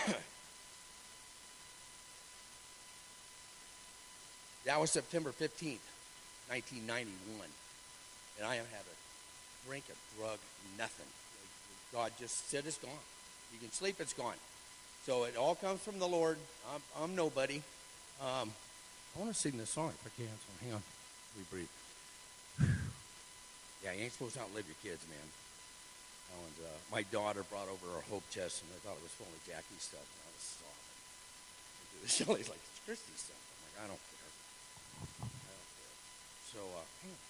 Speaker 8: that was September fifteenth, nineteen ninety-one. And I haven't had a drink, a drug, nothing. God just said it's gone. You can sleep, it's gone. So it all comes from the Lord. I'm, I'm nobody. Um, I want to sing this song if I can. So hang on. Let me breathe. Yeah, you ain't supposed to outlive your kids, man. And, uh, my daughter brought over her hope chest, and I thought it was full of Jackie's stuff, and I was sobbing. Shelly's like, it's Christy's stuff. I'm like, I don't care. I don't care. So, uh, hang on.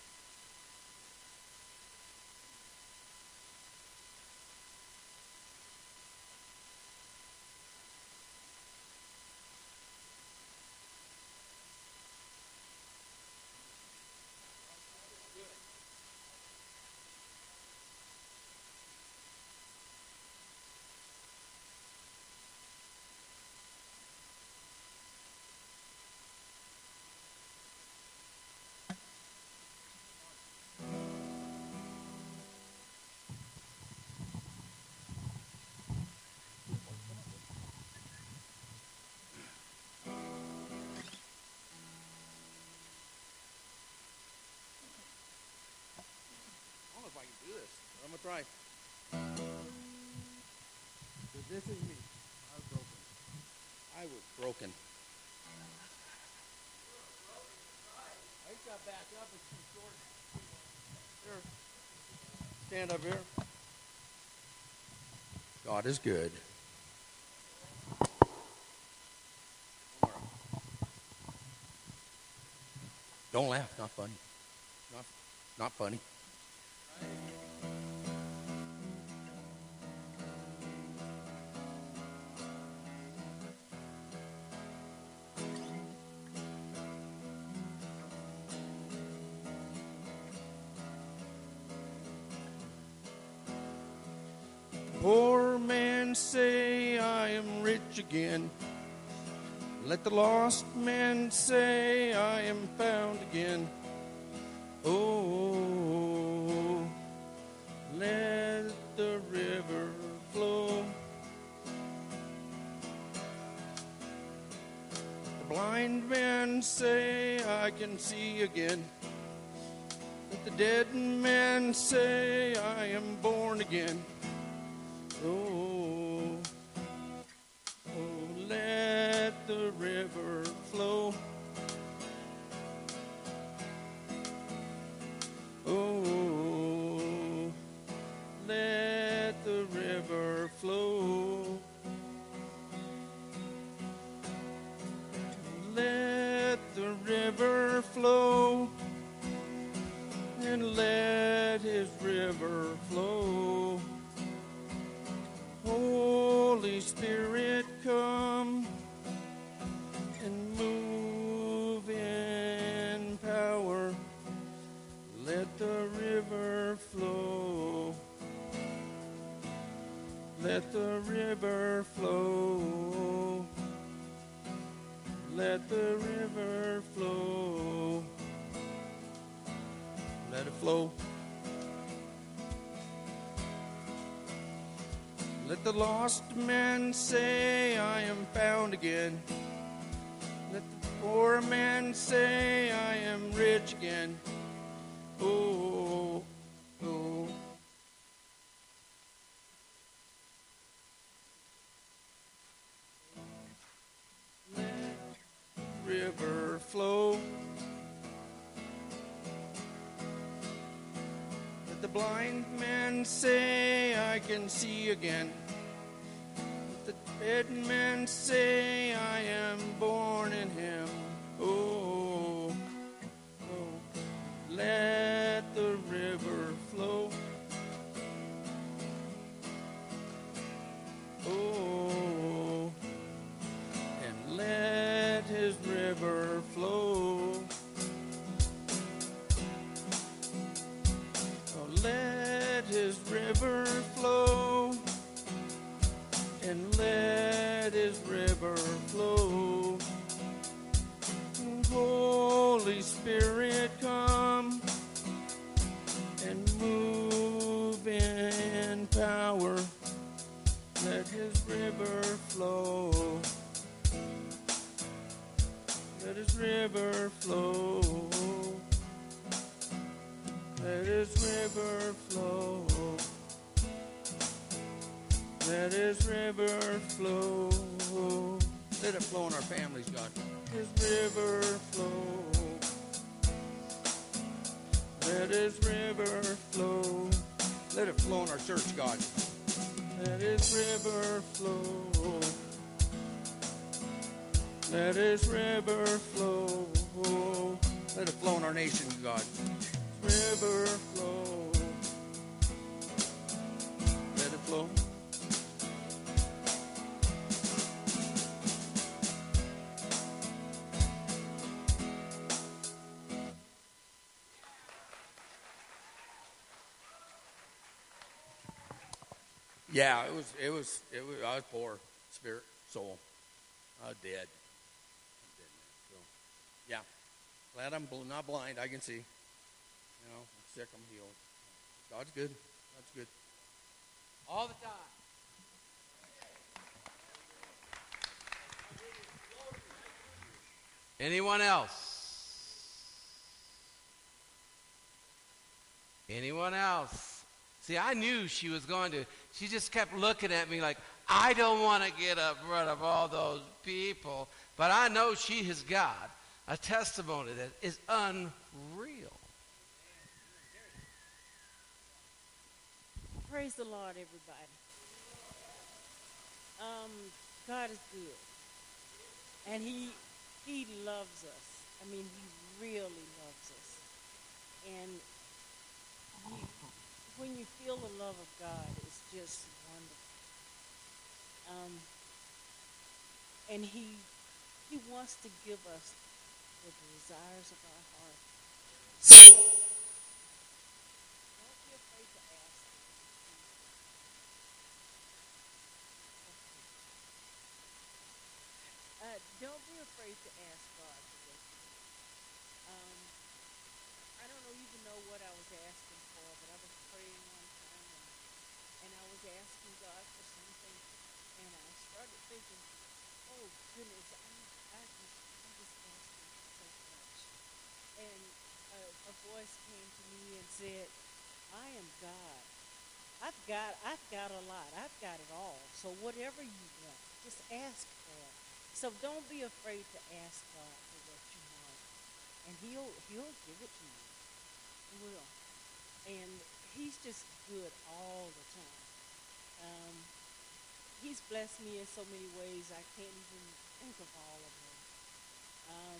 Speaker 8: If I can do this, but I'm gonna try. Because this is me. I was broken. I was broken. I just got back up and some short. Here. Stand up here. God is good. Don't laugh. Not funny. Not, not funny. Poor man say I am rich again. Let the lost man say I am found again. Oh, let the river flow. The blind man say I can see again. The Let the dead man say, I am born again. Oh, oh, let the river flow. Oh, let the river flow. Let the river flow. And let his river flow. Holy Spirit, come and move in power. Let the river flow. Let the river flow. Let the river flow. Let it flow. Let the lost man say, I am found again. Let the poor man say, I am rich again. Oh, oh. Let the river flow. Let the blind man say, I can see again. Let the dead man say, I am born in him. Oh, oh. Let the river flow. Oh, and let his river flow. Oh, let his river flow. And let his river flow. Holy Spirit, come and move in power. Let his river flow. Let his river flow. Let his river flow. Let his river flow. Let it flow in our families, God. His river flow. Let his river flow. Let it flow in our church, God. Let his river flow. Let his river flow. Let it flow in our nation, God. River flow. Let it flow. Yeah, it was, it was, it was, I was poor, spirit, soul. I was dead. I was dead, man. So, yeah. Glad I'm bl- not blind. I can see. You know, I'm sick, I'm healed. God's good. God's good.
Speaker 1: All the time. Anyone else? Anyone else? See, I knew she was going to. She just kept looking at me like, I don't want to get up in front of all those people. But I know she has got a testimony that is unreal.
Speaker 9: Praise the Lord, everybody. Um, God is good. And he he loves us. I mean, he really loves us. And you, when you feel the love of God, it's just wonderful. Um, and he he wants to give us the desires of our heart. So don't be afraid to ask. Uh, don't be afraid to ask God for what you need. Um, I don't know, even know what I was asking for, but I was praying one time, and, and I was asking God for something, and I started thinking, oh goodness, I'm, I just, I'm just asking for so much. And uh, a voice came to me and said, I am God. I've got I've got a lot. I've got it all. So whatever you want, just ask for it. So don't be afraid to ask God for what you want. And he'll he'll give it to you. He will. And he's just good all the time. Um, he's blessed me in so many ways I can't even think of all of them. Um,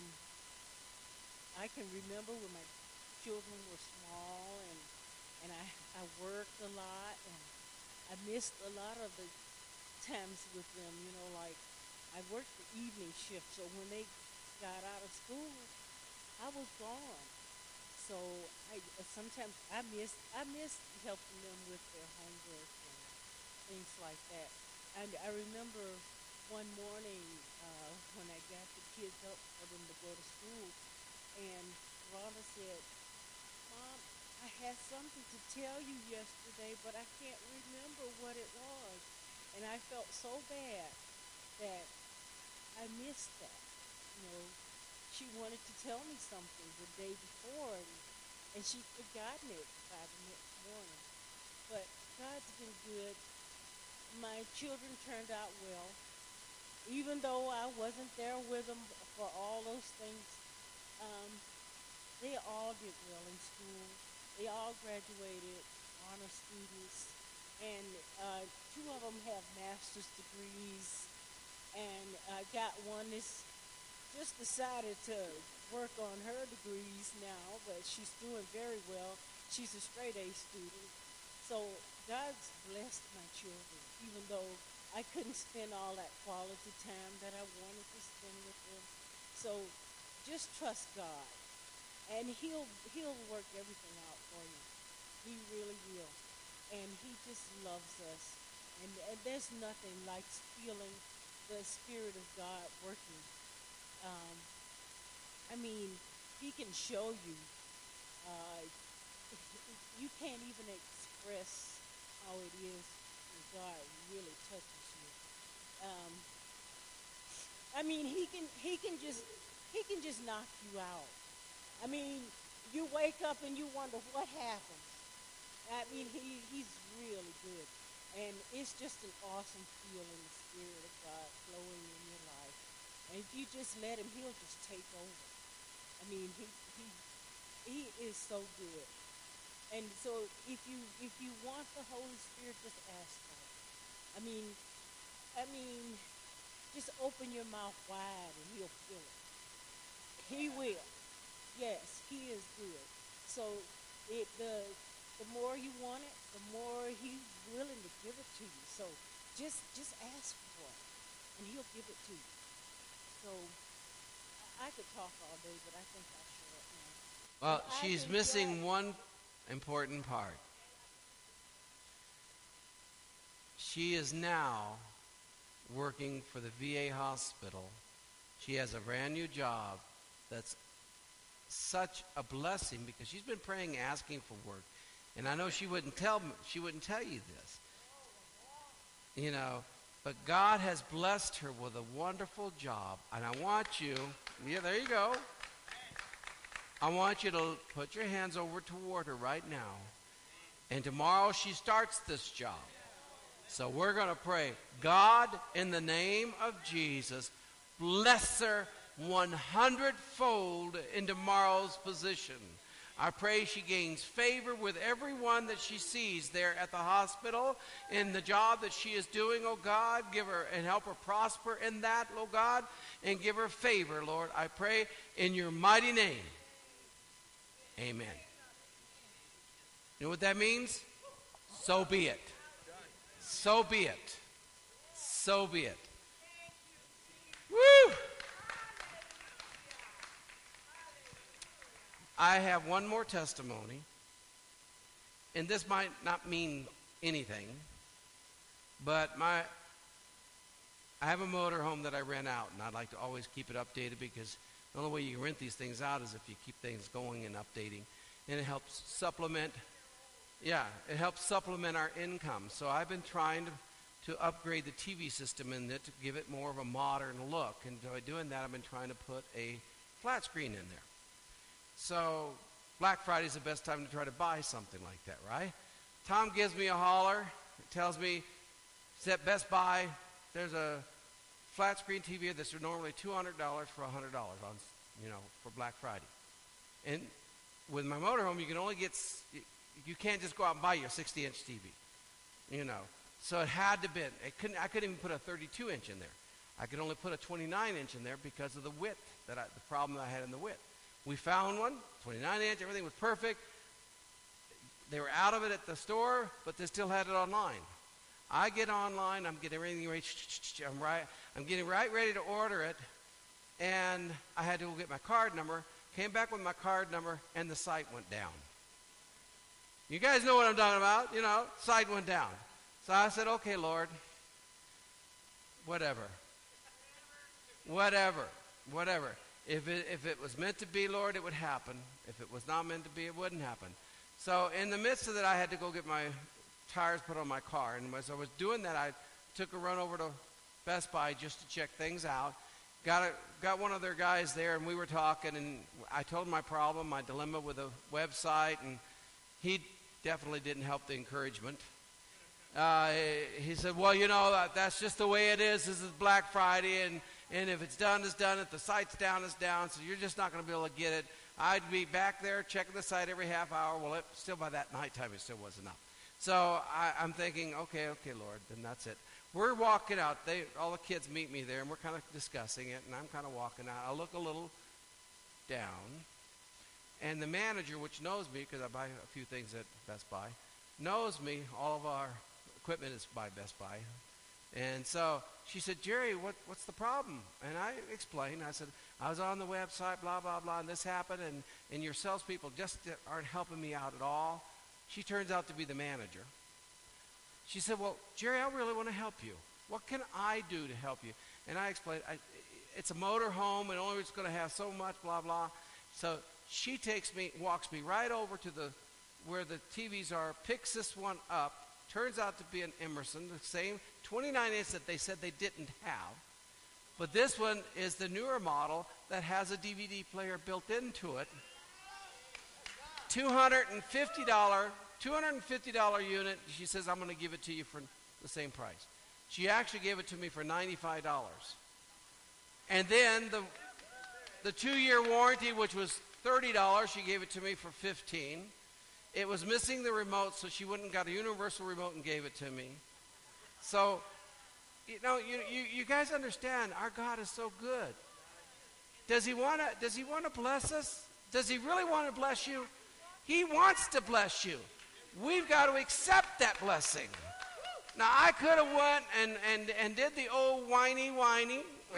Speaker 9: I can remember when my children were small and and I, I worked a lot and I missed a lot of the times with them, you know, like I worked the evening shift, so when they got out of school, I was gone. So I sometimes I missed I missed helping them with their homework and things like that. And I remember one morning uh, when I got the kids up for them to go to school, and Rhonda said, Mom, I had something to tell you yesterday, but I can't remember what it was. And I felt so bad that I missed that. You know, she wanted to tell me something the day before, and, and she'd forgotten it by the next morning. But God's been good. My children turned out well. Even though I wasn't there with them for all those things, um, they all did well in school. They all graduated, honor students, and uh, two of them have master's degrees, and I got one that's just decided to work on her degrees now, but she's doing very well. She's a straight A student. So God's blessed my children, even though I couldn't spend all that quality time that I wanted to spend with them. So just trust God. And he'll he'll work everything out for you. He really will. And he just loves us. And, and there's nothing like feeling the Spirit of God working. Um, I mean, he can show you. Uh, you can't even express how it is when God really touches you. Um, I mean, he can he can just he can just knock you out. I mean, you wake up and you wonder what happened. I mean, he, he's really good. And it's just an awesome feeling, the Spirit of God flowing in your life. And if you just let him, he'll just take over. I mean, he he he is so good. And so if you if you want the Holy Spirit, just ask for it. I mean, I mean, just open your mouth wide and he'll fill it. He will. Yes, he is good. So it the the more you want it, the more he's willing to give it to you. So just just ask for it, and he'll give it to you. So I, I could talk all day, but I think I'll shut up now.
Speaker 1: Well,
Speaker 9: But I
Speaker 1: she's
Speaker 9: think
Speaker 1: missing
Speaker 9: God-
Speaker 1: one important part. She is now working for the V A hospital. She has a brand new job that's such a blessing because she's been praying, asking for work. And I know she wouldn't tell she wouldn't tell you this. You know, but God has blessed her with a wonderful job. And I want you, yeah, there you go. I want you to put your hands over toward her right now. And tomorrow she starts this job. So we're going to pray, God, in the name of Jesus, bless her one hundred-fold in tomorrow's position. I pray she gains favor with everyone that she sees there at the hospital in the job that she is doing, oh God. Give her and help her prosper in that, oh God, and give her favor, Lord. I pray in your mighty name. Amen. You know what that means? So be it. So be it. So be it. Woo! I have one more testimony, and this might not mean anything, but my I have a motor home that I rent out, and I'd like to always keep it updated because the only way you can rent these things out is if you keep things going and updating, and it helps supplement, yeah, it helps supplement our income. So I've been trying to, to upgrade the T V system in it to give it more of a modern look, and by doing that, I've been trying to put a flat screen in there. So Black Friday is the best time to try to buy something like that, right? Tom gives me a holler, tells me, he's at Best Buy, there's a flat screen T V that's normally two hundred dollars for one hundred dollars on, you know, for Black Friday. And with my motorhome, you can only get, you can't just go out and buy your sixty inch T V, you know. So it had to be, it couldn't, I couldn't even put a thirty-two inch in there. I could only put a twenty-nine inch in there because of the width, that I, the problem that I had in the width. We found one, twenty-nine inch, everything was perfect. They were out of it at the store, but they still had it online. I get online, I'm getting everything ready, I'm right, I'm getting right ready to order it, and I had to go get my card number, came back with my card number, and the site went down. You guys know what I'm talking about, you know, site went down. So I said, okay, Lord, whatever, whatever, whatever. If it, if it was meant to be, Lord, it would happen. If it was not meant to be, it wouldn't happen. So in the midst of that, I had to go get my tires put on my car. And as I was doing that, I took a run over to Best Buy just to check things out. Got a, got one of their guys there, and we were talking, and I told him my problem, my dilemma with the website, and he definitely didn't help the encouragement. Uh, he said, well, you know, that, that's just the way it is. This is Black Friday, and, and if it's done, it's done. If the site's down, it's down, so you're just not going to be able to get it. I'd be back there checking the site every half hour. Well, it, still by that nighttime, it still wasn't enough. So I, I'm thinking, okay, okay, Lord, then that's it. We're walking out. They, all the kids meet me there, and we're kind of discussing it, and I'm kind of walking out. I look a little down, and the manager, which knows me because I buy a few things at Best Buy, knows me. All of our equipment is by Best Buy. And so she said, Jerry, what, what's the problem? And I explained. I said, I was on the website, blah, blah, blah, and this happened, and, and your salespeople just aren't helping me out at all. She turns out to be the manager. She said, well, Jerry, I really want to help you. What can I do to help you? And I explained, I, it's a motor home, and only it's going to have so much, blah, blah. So she takes me, walks me right over to the where the T Vs are, picks this one up. Turns out to be an Emerson, the same twenty-nine inch that they said they didn't have. But this one is the newer model that has a D V D player built into it. two hundred fifty dollars two hundred fifty dollars unit. She says, I'm going to give it to you for the same price. She actually gave it to me for ninety-five dollars. And then the, the two-year warranty, which was thirty dollars, she gave it to me for fifteen dollars. It was missing the remote, so she wouldn't got a universal remote and gave it to me. So, you know, you, you, you guys understand, our God is so good. Does he want to, does he want to bless us? Does he really want to bless you? He wants to bless you. We've got to accept that blessing. Now, I could have went and, and, and did the old whiny, whiny,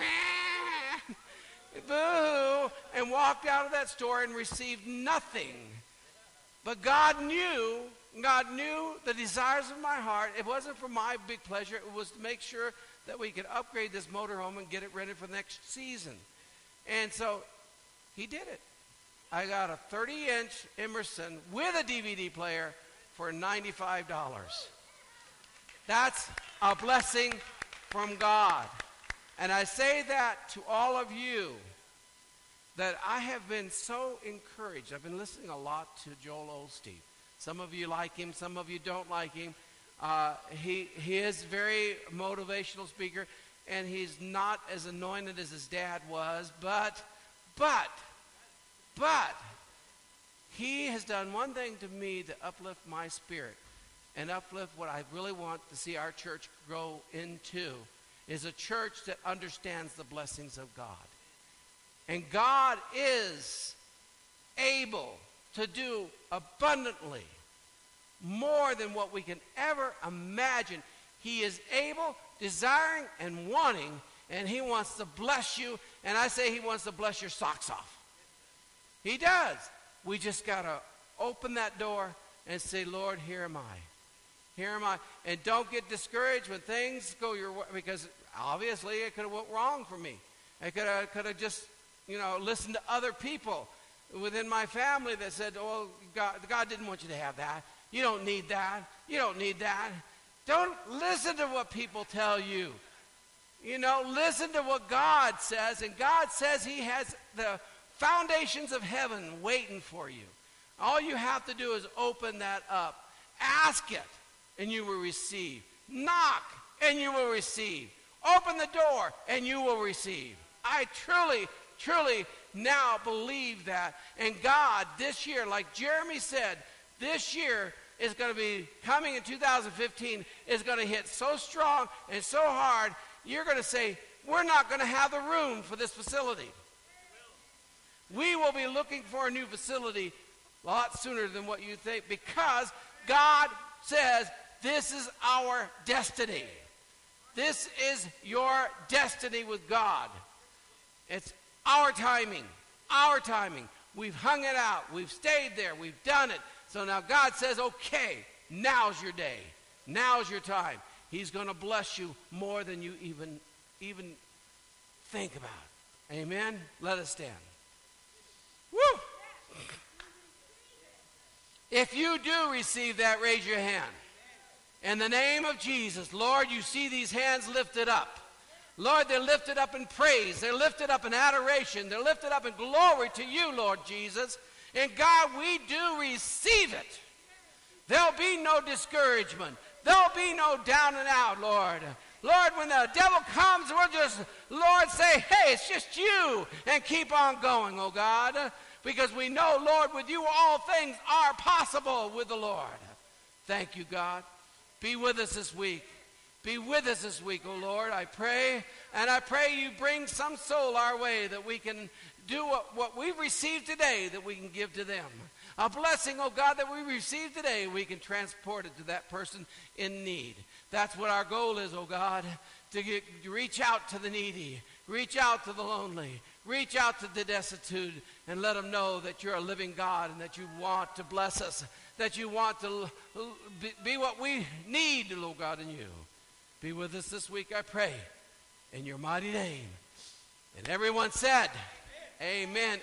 Speaker 1: boo, and walked out of that store and received nothing. But God knew, God knew the desires of my heart. It wasn't for my big pleasure. It was to make sure that we could upgrade this motorhome and get it ready for the next season. And so he did it. I got a thirty inch Emerson with a D V D player for ninety-five dollars. That's a blessing from God. And I say that to all of you, that I have been so encouraged. I've been listening a lot to Joel Osteen. Some of you like him, some of you don't like him. Uh, he, he is a very motivational speaker, and he's not as anointed as his dad was, but, but, but, he has done one thing to me to uplift my spirit and uplift what I really want to see our church grow into, is a church that understands the blessings of God. And God is able to do abundantly more than what we can ever imagine. He is able, desiring, and wanting, and he wants to bless you. And I say he wants to bless your socks off. He does. We just got to open that door and say, Lord, here am I. Here am I. And don't get discouraged when things go your way, because obviously it could have went wrong for me. I could have, could have just, you know, listened to other people within my family that said, oh, God, God didn't want you to have that. You don't need that. You don't need that. Don't listen to what people tell you. You know, listen to what God says. And God says he has the foundations of heaven waiting for you. All you have to do is open that up. Ask it, and you will receive. Knock, and you will receive. Open the door, and you will receive. I truly, truly now believe that. And God, this year, like Jeremy said, this year is going to be coming in two thousand fifteen, is going to hit so strong and so hard, you're going to say, we're not going to have the room for this facility. We will be looking for a new facility a lot sooner than what you think, because God says this is our destiny. This is your destiny with God. It's our timing, our timing. We've hung it out. We've stayed there. We've done it. So now God says, okay, now's your day. Now's your time. He's going to bless you more than you even, even think about. Amen? Let us stand. Woo! If you do receive that, raise your hand. In the name of Jesus, Lord, you see these hands lifted up. Lord, they're lifted up in praise. They're lifted up in adoration. They're lifted up in glory to you, Lord Jesus. And God, we do receive it. There'll be no discouragement. There'll be no down and out, Lord. Lord, when the devil comes, we'll just, Lord, say, hey, it's just you, and keep on going, oh God. Because we know, Lord, with you all things are possible with the Lord. Thank you, God. Be with us this week. Be with us this week, oh Lord, I pray. And I pray you bring some soul our way that we can do what, what we've received today, that we can give to them. A blessing, oh God, that we receive today, we can transport it to that person in need. That's what our goal is, oh God, to, get, to reach out to the needy, reach out to the lonely, reach out to the destitute, and let them know that you're a living God and that you want to bless us, that you want to be, be what we need, oh God, in you. Be with us this week, I pray, in your mighty name. And everyone said, amen.